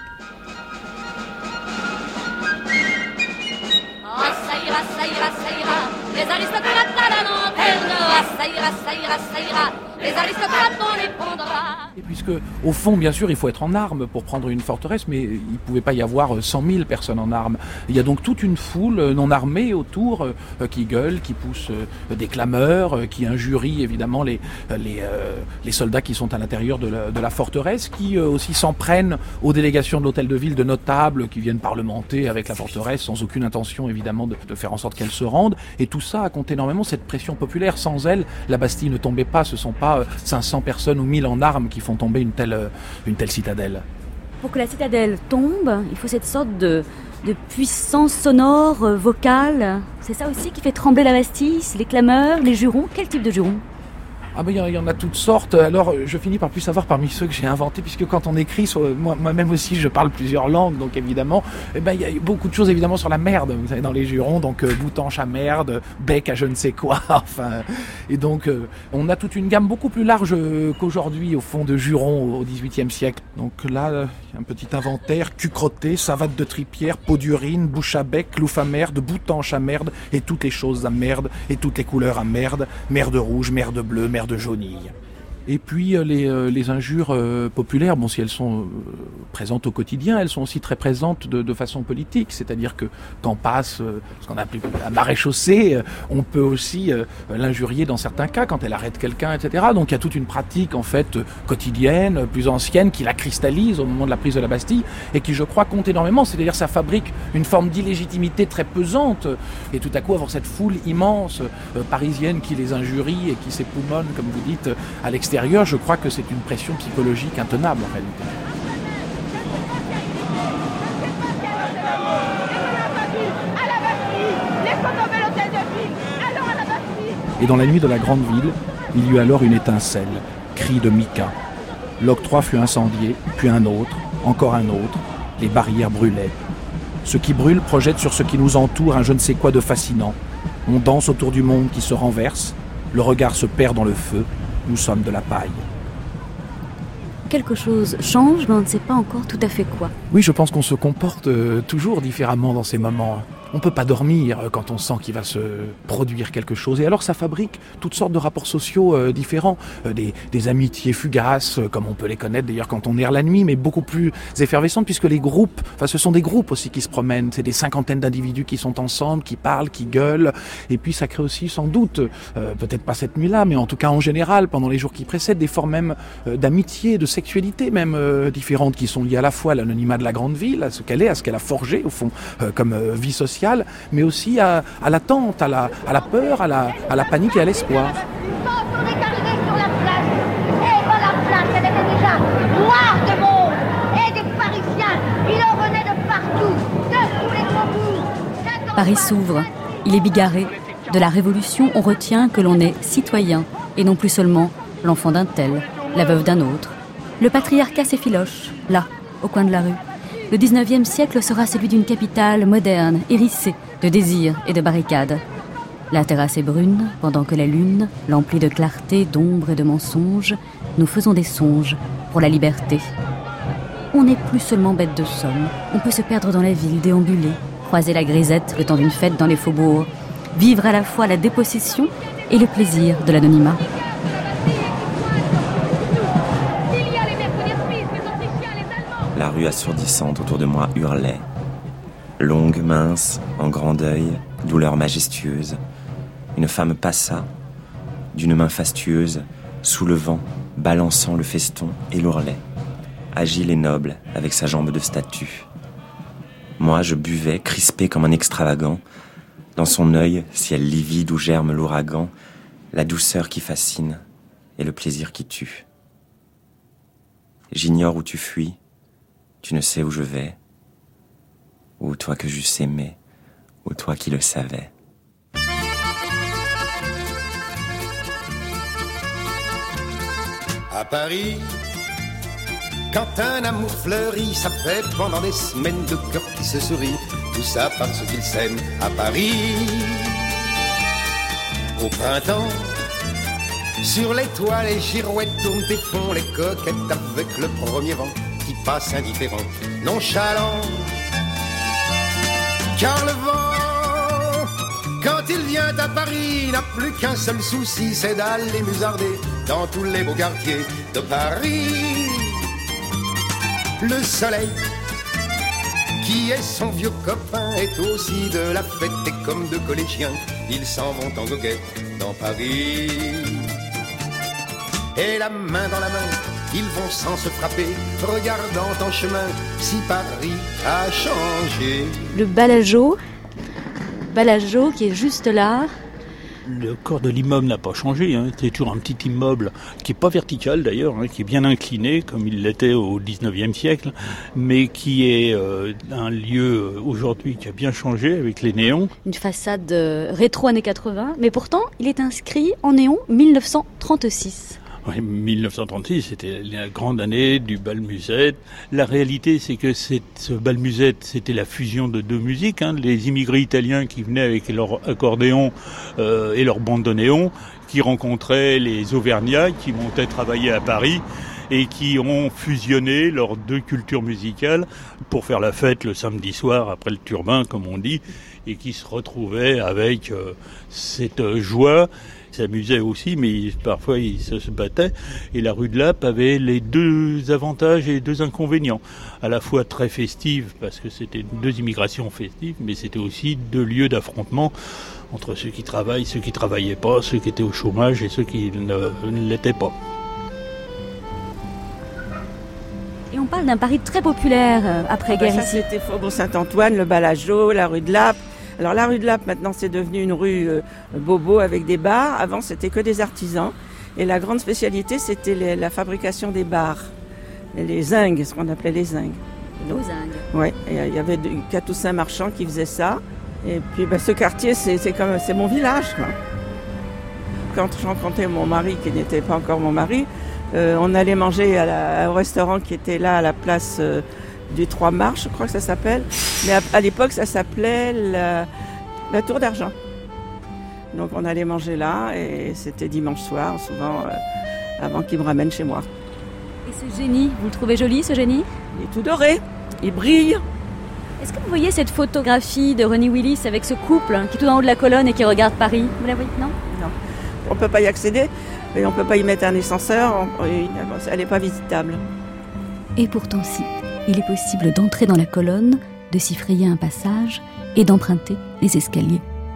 Ah, ça ira, ça ira, ça ira, les aristocrates à la lanterne. Ah, ça ira, ça ira, ça ira, les aristocrates on les pondra. Et puisque, au fond, bien sûr, il faut être en armes pour prendre une forteresse, mais il ne pouvait pas y avoir cent mille personnes en armes. Il y a donc toute une foule non armée autour, euh, qui gueule, qui pousse euh, des clameurs, euh, qui injurie évidemment les, les, euh, les soldats qui sont à l'intérieur de la, de la forteresse, qui euh, aussi s'en prennent aux délégations de l'hôtel de ville, de notables qui viennent parlementer avec la forteresse, sans aucune intention évidemment de, de faire en sorte qu'elle se rende. Et tout ça a compté énormément, cette pression populaire. Sans elle, la Bastille ne tombait pas. Ce ne sont pas euh, cinq cents personnes ou mille en armes qui font tomber une telle, une telle citadelle. Pour que la citadelle tombe, il faut cette sorte de, de puissance sonore, euh, vocale. C'est ça aussi qui fait trembler la Bastille, les clameurs, les jurons. Quel type de jurons ? Ah ben il y, y en a toutes sortes. Alors je finis par plus savoir parmi ceux que j'ai inventés, puisque quand on écrit, sur, moi, moi-même aussi je parle plusieurs langues, donc évidemment, eh ben il y a beaucoup de choses évidemment sur la merde. Vous savez, dans les jurons, donc euh, boutanche à merde, bec à je ne sais quoi. Enfin, et donc euh, on a toute une gamme beaucoup plus large euh, qu'aujourd'hui au fond de jurons au dix-huitième siècle. Donc là, il euh, y a un petit inventaire: cul crotté, savate de tripière, peau d'urine, bouche à bec, louf à merde, boutanche à merde, et toutes les choses à merde, et toutes les couleurs à merde, merde rouge, merde bleue, merde de jaunille. Et puis les, les injures euh, populaires, bon, si elles sont euh, présentes au quotidien, elles sont aussi très présentes de, de façon politique, c'est-à-dire que quand passe euh, ce qu'on appelle la maréchaussée, euh, on peut aussi euh, l'injurier dans certains cas quand elle arrête quelqu'un, et cetera. Donc il y a toute une pratique en fait euh, quotidienne, plus ancienne, qui la cristallise au moment de la prise de la Bastille et qui, je crois, compte énormément. C'est-à-dire ça fabrique une forme d'illégitimité très pesante, et tout à coup avoir cette foule immense euh, parisienne qui les injurie et qui s'époumonne, comme vous dites, à l'extérieur. Je crois que c'est une pression psychologique intenable en réalité. Et dans la nuit de la grande ville, il y eut alors une étincelle, cri de Mika. L'octroi fut incendié, puis un autre, encore un autre. Les barrières brûlaient. Ce qui brûle projette sur ce qui nous entoure un je ne sais quoi de fascinant. On danse autour du monde qui se renverse, le regard se perd dans le feu. Nous sommes de la paille. quelque chose change, mais on ne sait pas encore tout à fait quoi. Oui, je pense qu'on se comporte euh, toujours différemment dans ces moments. On ne peut pas dormir quand on sent qu'il va se produire quelque chose. Et alors ça fabrique toutes sortes de rapports sociaux euh, différents. Euh, des, des amitiés fugaces, euh, comme on peut les connaître d'ailleurs quand on erre la nuit, mais beaucoup plus effervescentes, puisque les groupes, enfin ce sont des groupes aussi qui se promènent. C'est des cinquantaines d'individus qui sont ensemble, qui parlent, qui gueulent. Et puis ça crée aussi sans doute, euh, peut-être pas cette nuit-là, mais en tout cas en général, pendant les jours qui précèdent, des formes même euh, d'amitié, de sexualité même euh, différentes, qui sont liées à la fois à l'anonymat de la grande ville, à ce qu'elle est, à ce qu'elle a forgé au fond euh, comme euh, vie sociale, mais aussi à, à l'attente, à la, à la peur, à la, à la panique et à l'espoir. Paris s'ouvre, il est bigarré. De la Révolution, on retient que l'on est citoyen, et non plus seulement l'enfant d'un tel, la veuve d'un autre. Le patriarcat s'effiloche, là, au coin de la rue. Le dix-neuvième siècle sera celui d'une capitale moderne, hérissée de désirs et de barricades. La terrasse est brune, pendant que la lune, l'emplit de clarté, d'ombre et de mensonges, nous faisons des songes pour la liberté. On n'est plus seulement bête de somme, on peut se perdre dans la ville, déambuler, croiser la grisette le temps d'une fête dans les faubourgs, vivre à la fois la dépossession et le plaisir de l'anonymat. La rue assourdissante autour de moi hurlait. Longue, mince, en grand deuil, douleur majestueuse. Une femme passa, d'une main fastueuse, soulevant, balançant le feston et l'ourlet. Agile et noble, avec sa jambe de statue. Moi, je buvais, crispé comme un extravagant. Dans son œil, ciel livide où germe l'ouragan, la douceur qui fascine et le plaisir qui tue. J'ignore où tu fuis. Tu ne sais où je vais, ou toi que j'eusse aimé, ou toi qui le savais. À Paris, quand un amour fleurit, ça fait pendant des semaines de cœur qui se sourit, tout ça parce qu'ils s'aiment. À Paris, au printemps, sur les toits, les girouettes tournent et font les coquettes avec le premier vent qui passe indifférent, nonchalant. Car le vent, quand il vient à Paris, n'a plus qu'un seul souci, c'est d'aller musarder dans tous les beaux quartiers de Paris. Le soleil, qui est son vieux copain, est aussi de la fête, et comme deux collégiens, ils s'en vont en goguette dans Paris. Et la main dans la main, ils vont sans se frapper, regardant en chemin si Paris a changé. Le Bellagio, Bellagio qui est juste là. Le corps de l'immeuble n'a pas changé, hein. C'est toujours un petit immeuble qui n'est pas vertical d'ailleurs, hein, qui est bien incliné comme il l'était au dix-neuvième siècle, mais qui est euh, un lieu aujourd'hui qui a bien changé avec les néons. Une façade euh, rétro années quatre-vingts, mais pourtant il est inscrit en néon mille neuf cent trente-six. Oui, mille neuf cent trente-six, c'était la grande année du bal musette. La réalité, c'est que c'est, ce bal musette, c'était la fusion de deux musiques, hein, les immigrés italiens qui venaient avec leur accordéon euh, et leur bandoneon, qui rencontraient les Auvergnats qui montaient travailler à Paris et qui ont fusionné leurs deux cultures musicales pour faire la fête le samedi soir après le turbin, comme on dit, et qui se retrouvaient avec euh, cette joie. Ils s'amusaient aussi, mais parfois ils se battaient. Et la rue de Lappe avait les deux avantages et les deux inconvénients. À la fois très festive, parce que c'était deux immigrations festives, mais c'était aussi deux lieux d'affrontement entre ceux qui travaillent, ceux qui ne travaillaient pas, ceux qui étaient au chômage et ceux qui ne, ne l'étaient pas. Et on parle d'un Paris très populaire euh, après-guerre ah bah ici. C'était Faubourg Saint-Antoine, le Bellagio, la rue de Lappe. Alors la rue de Lappe, maintenant, c'est devenu une rue euh, bobo avec des bars. Avant, c'était que des artisans. Et la grande spécialité, c'était les, la fabrication des bars. Et les zingues, ce qu'on appelait les zingues. Nos zingues. Oui, il y avait quatre ou cinq marchands qui faisaient ça. Et puis, ben, ce quartier, c'est, c'est, comme, c'est mon village, quoi. Quand je rencontrais mon mari, qui n'était pas encore mon mari, euh, on allait manger à la, au restaurant qui était là, à la place... Euh, du Trois Marches, je crois que ça s'appelle. Mais à, à l'époque, ça s'appelait la, la Tour d'Argent. Donc on allait manger là et c'était dimanche soir, souvent euh, avant qu'ils me ramènent chez moi. Et Et ce génie, vous le trouvez joli, ce génie? Il est tout doré, il brille. Est-ce que vous voyez cette photographie de Ronnie Willis avec ce couple qui est tout en haut de la colonne et qui regarde Paris? Vous la voyez? Non? Non. On ne peut pas y accéder, et on ne peut pas y mettre un ascenseur, elle n'est pas visitable. Et pourtant si, il est possible d'entrer dans la colonne, de s'y frayer un passage et d'emprunter les escaliers.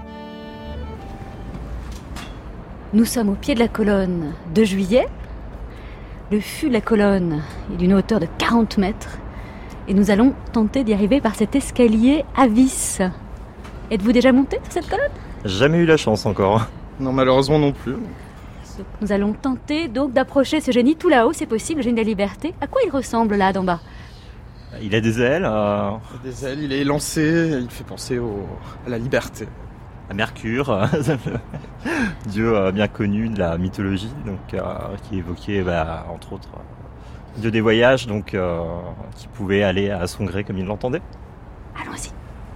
Nous sommes au pied de la colonne de Juillet. Le fût de la colonne est d'une hauteur de quarante mètres et nous allons tenter d'y arriver par cet escalier à vis. Êtes-vous déjà monté sur cette colonne? Jamais eu la chance encore. Non, malheureusement non plus. Donc, nous allons tenter donc d'approcher ce génie tout là-haut, c'est possible, le génie de la liberté. À quoi il ressemble là d'en bas? Il a des ailes. Euh... Il a des ailes, il est élancé, il fait penser au... à la liberté. À Mercure, dieu euh, bien connu de la mythologie, donc euh, qui évoquait bah, entre autres euh, dieu des voyages, donc euh, qui pouvait aller à son gré comme il l'entendait. Allons-y.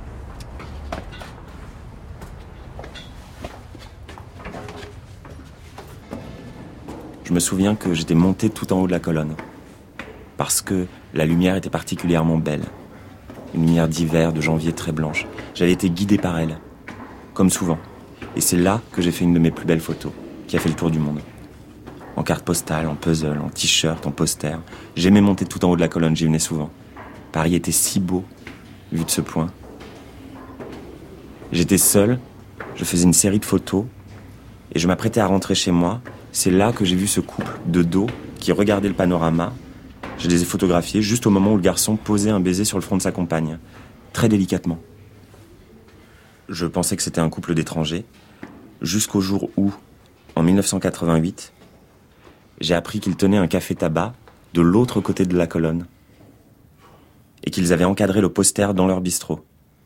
Je me souviens que j'étais monté tout en haut de la colonne, parce que la lumière était particulièrement belle. Une lumière d'hiver, de janvier très blanche. J'avais été guidé par elle, comme souvent. Et c'est là que j'ai fait une de mes plus belles photos, qui a fait le tour du monde. En carte postale, en puzzle, en t-shirt, en poster. J'aimais monter tout en haut de la colonne, j'y venais souvent. Paris était si beau, vu de ce point. J'étais seul, je faisais une série de photos, et je m'apprêtais à rentrer chez moi. C'est là que j'ai vu ce couple de dos qui regardait le panorama. Je les ai photographiés juste au moment où le garçon posait un baiser sur le front de sa compagne, très délicatement. Je pensais que c'était un couple d'étrangers, jusqu'au jour où, en dix-neuf cent quatre-vingt-huit, j'ai appris qu'ils tenaient un café-tabac de l'autre côté de la colonne et qu'ils avaient encadré le poster dans leur bistrot.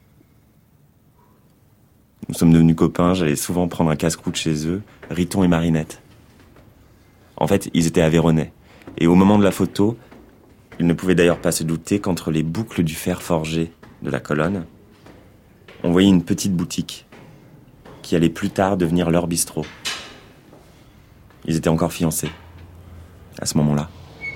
Nous sommes devenus copains, j'allais souvent prendre un casse-croûte chez eux, Riton et Marinette. En fait, ils étaient aveyronnais, et au moment de la photo, ils ne pouvaient d'ailleurs pas se douter qu'entre les boucles du fer forgé de la colonne, on voyait une petite boutique qui allait plus tard devenir leur bistrot. Ils étaient encore fiancés à ce moment-là.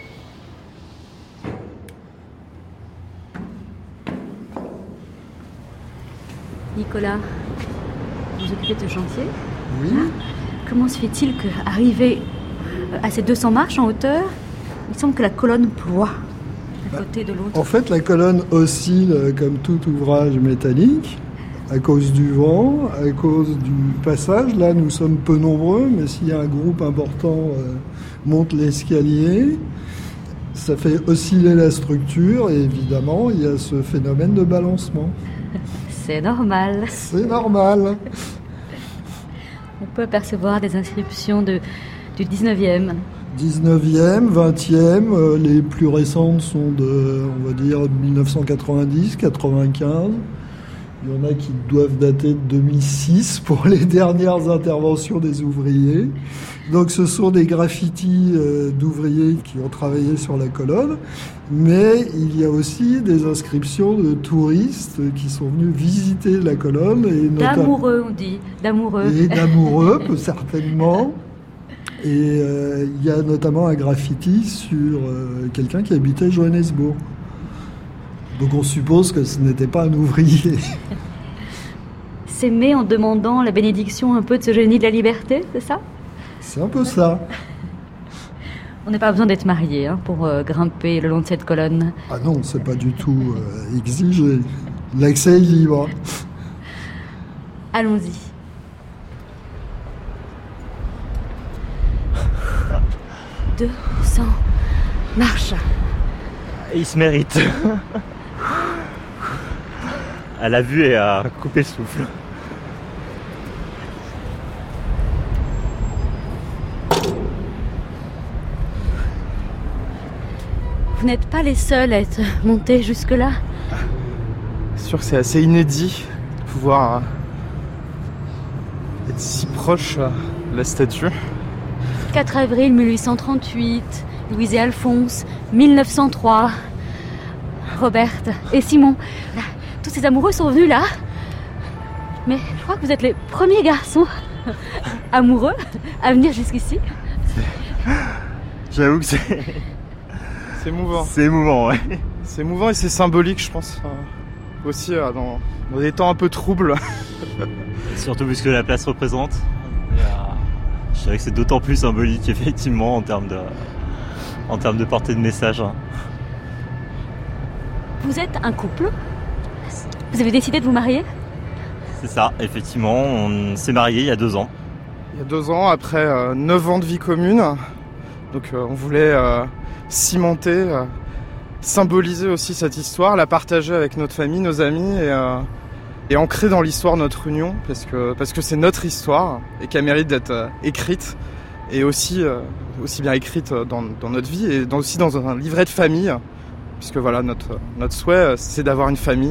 Nicolas, vous occupez de ce chantier? Oui. Ah, comment se fait-il qu'arrivé à ces deux cents marches en hauteur, il semble que la colonne ploie d'un côté et de l'autre? En fait, la colonne oscille comme tout ouvrage métallique à cause du vent, à cause du passage. Là, nous sommes peu nombreux, mais s'il y a un groupe important euh, monte l'escalier, ça fait osciller la structure et évidemment, il y a ce phénomène de balancement. C'est normal. C'est normal. On peut apercevoir des inscriptions de, du dix-neuvième. dix-neuvième, vingtième, euh, les plus récentes sont de, on va dire, dix-neuf cent quatre-vingt-dix, quatre-vingt-quinze. Il y en a qui doivent dater de deux mille six pour les dernières interventions des ouvriers. Donc ce sont des graffitis euh, d'ouvriers qui ont travaillé sur la colonne, mais il y a aussi des inscriptions de touristes qui sont venus visiter la colonne. Et d'amoureux, on dit, d'amoureux. Et d'amoureux, certainement. Et euh, il y a notamment un graffiti sur euh, quelqu'un qui habitait Johannesburg. Donc on suppose que ce n'était pas un ouvrier. S'aimer en demandant la bénédiction un peu de ce génie de la liberté, c'est ça? C'est un peu ça. On n'a pas besoin d'être marié hein, pour euh, grimper le long de cette colonne. Ah non, c'est pas du tout euh, exigé. L'accès est libre. Allons-y. deux cents marches. Il se mérite. À la vue et à couper le souffle. Vous n'êtes pas les seuls à être montés jusque-là? C'est sûr que c'est assez inédit de pouvoir être si proche de la statue. quatre avril mille huit cent trente-huit, Louise et Alphonse, mille neuf cent trois, Roberte et Simon. Tous ces amoureux sont venus là. Mais je crois que vous êtes les premiers garçons amoureux à venir jusqu'ici. J'avoue que c'est... C'est émouvant. C'est émouvant, ouais. C'est émouvant et c'est symbolique, je pense. Euh, aussi euh, dans, dans des temps un peu troubles. Surtout puisque la place représente. Et, euh, je dirais que c'est d'autant plus symbolique, effectivement, en termes de, en termes de portée de message. Vous êtes un couple ? Vous avez décidé de vous marier ? C'est ça, effectivement. On s'est mariés il y a deux ans. Il y a deux ans, après euh, neuf ans de vie commune. Donc euh, on voulait euh, cimenter, euh, symboliser aussi cette histoire, la partager avec notre famille, nos amis et, euh, et ancrer dans l'histoire notre union parce que, parce que c'est notre histoire et qu'elle mérite d'être euh, écrite et aussi, euh, aussi bien écrite dans, dans notre vie et dans, aussi dans un livret de famille puisque voilà, notre, notre souhait c'est d'avoir une famille.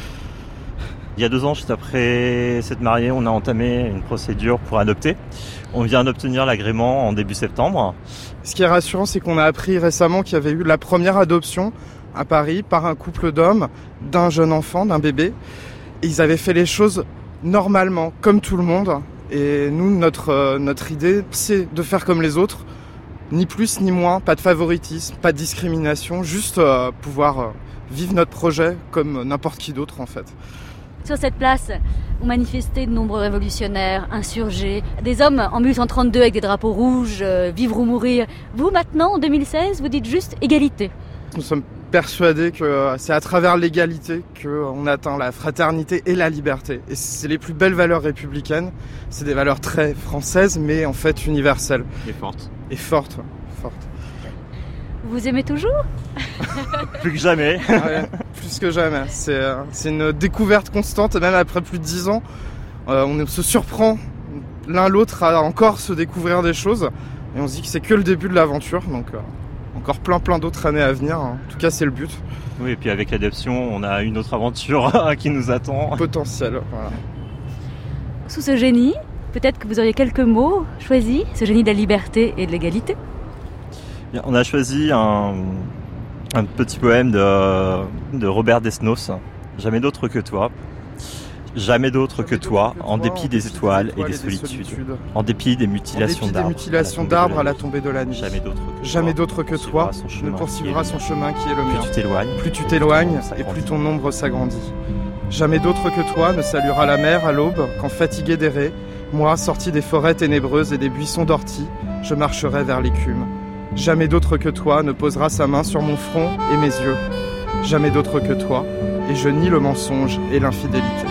Il y a deux ans, juste après s'être marié, on a entamé une procédure pour adopter. On vient d'obtenir l'agrément en début septembre. Ce qui est rassurant, c'est qu'on a appris récemment qu'il y avait eu la première adoption à Paris par un couple d'hommes d'un jeune enfant, d'un bébé. Et ils avaient fait les choses normalement, comme tout le monde. Et nous, notre, euh, notre idée, c'est de faire comme les autres. Ni plus ni moins, pas de favoritisme, pas de discrimination, juste euh, pouvoir euh, vivre notre projet comme n'importe qui d'autre en fait. Sur cette place ont manifesté de nombreux révolutionnaires, insurgés, des hommes en mille huit cent trente-deux avec des drapeaux rouges, euh, vivre ou mourir. Vous, maintenant, en deux mille seize, vous dites juste égalité. Nous sommes persuadés que c'est à travers l'égalité qu'on atteint la fraternité et la liberté. Et c'est les plus belles valeurs républicaines. C'est des valeurs très françaises, mais en fait universelles. Et fortes. Et fortes, fortes. Vous aimez toujours ? Plus que jamais. Ouais, plus que jamais. C'est, c'est une découverte constante, même après plus de dix ans. Euh, on se surprend l'un l'autre à encore se découvrir des choses. Et on se dit que c'est que le début de l'aventure. Donc euh, encore plein plein d'autres années à venir. En tout cas, c'est le but. Oui, et puis avec l'adoption, on a une autre aventure qui nous attend. Potentiel, voilà. Sous ce génie, peut-être que vous auriez quelques mots choisis, ce génie de la liberté et de l'égalité. Bien, on a choisi un, un petit poème de, de Robert Desnos, Jamais d'autre que toi. Jamais d'autre que toi, en dépit des étoiles et des solitudes, en dépit des mutilations d'arbres, des mutilations d'arbres à la tombée de la nuit. Jamais d'autre que, Jamais d'autre que toi ne poursuivra son chemin qui est le mien. Plus tu t'éloignes, plus tu t'éloignes et plus ton ombre s'agrandit. Jamais d'autre que toi ne saluera la mer à l'aube quand fatigué d'errer, moi, sorti des forêts ténébreuses et des buissons d'orties, je marcherai vers l'écume. Jamais d'autre que toi ne posera sa main sur mon front et mes yeux. Jamais d'autre que toi, et je nie le mensonge et l'infidélité.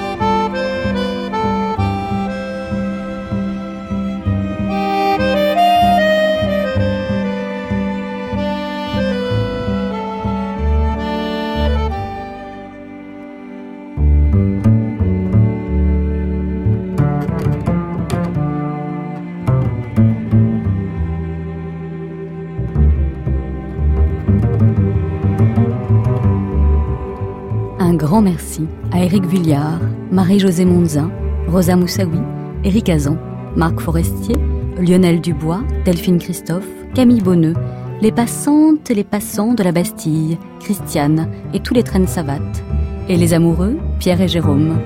Un grand merci à Éric Vuillard, Marie-Josée Monzin, Rosa Moussaoui, Éric Azan, Marc Forestier, Lionel Dubois, Delphine Christophe, Camille Bonneux, les passantes et les passants de la Bastille, Christiane et tous les traînes savates, et les amoureux, Pierre et Jérôme.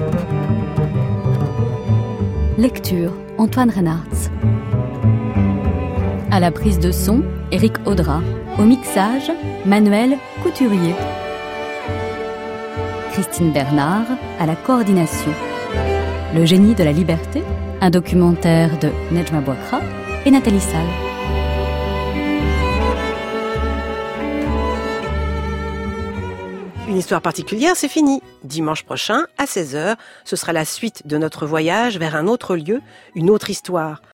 Lecture, Antoine Reinhardt. À la prise de son, Éric Audra. Au mixage, Manuel Couturier. Christine Bernard à la coordination. Le génie de la liberté, un documentaire de Nejma Bouakra et Nathalie Salle. Une histoire particulière, c'est fini. Dimanche prochain, à seize heures, ce sera la suite de notre voyage vers un autre lieu, une autre histoire.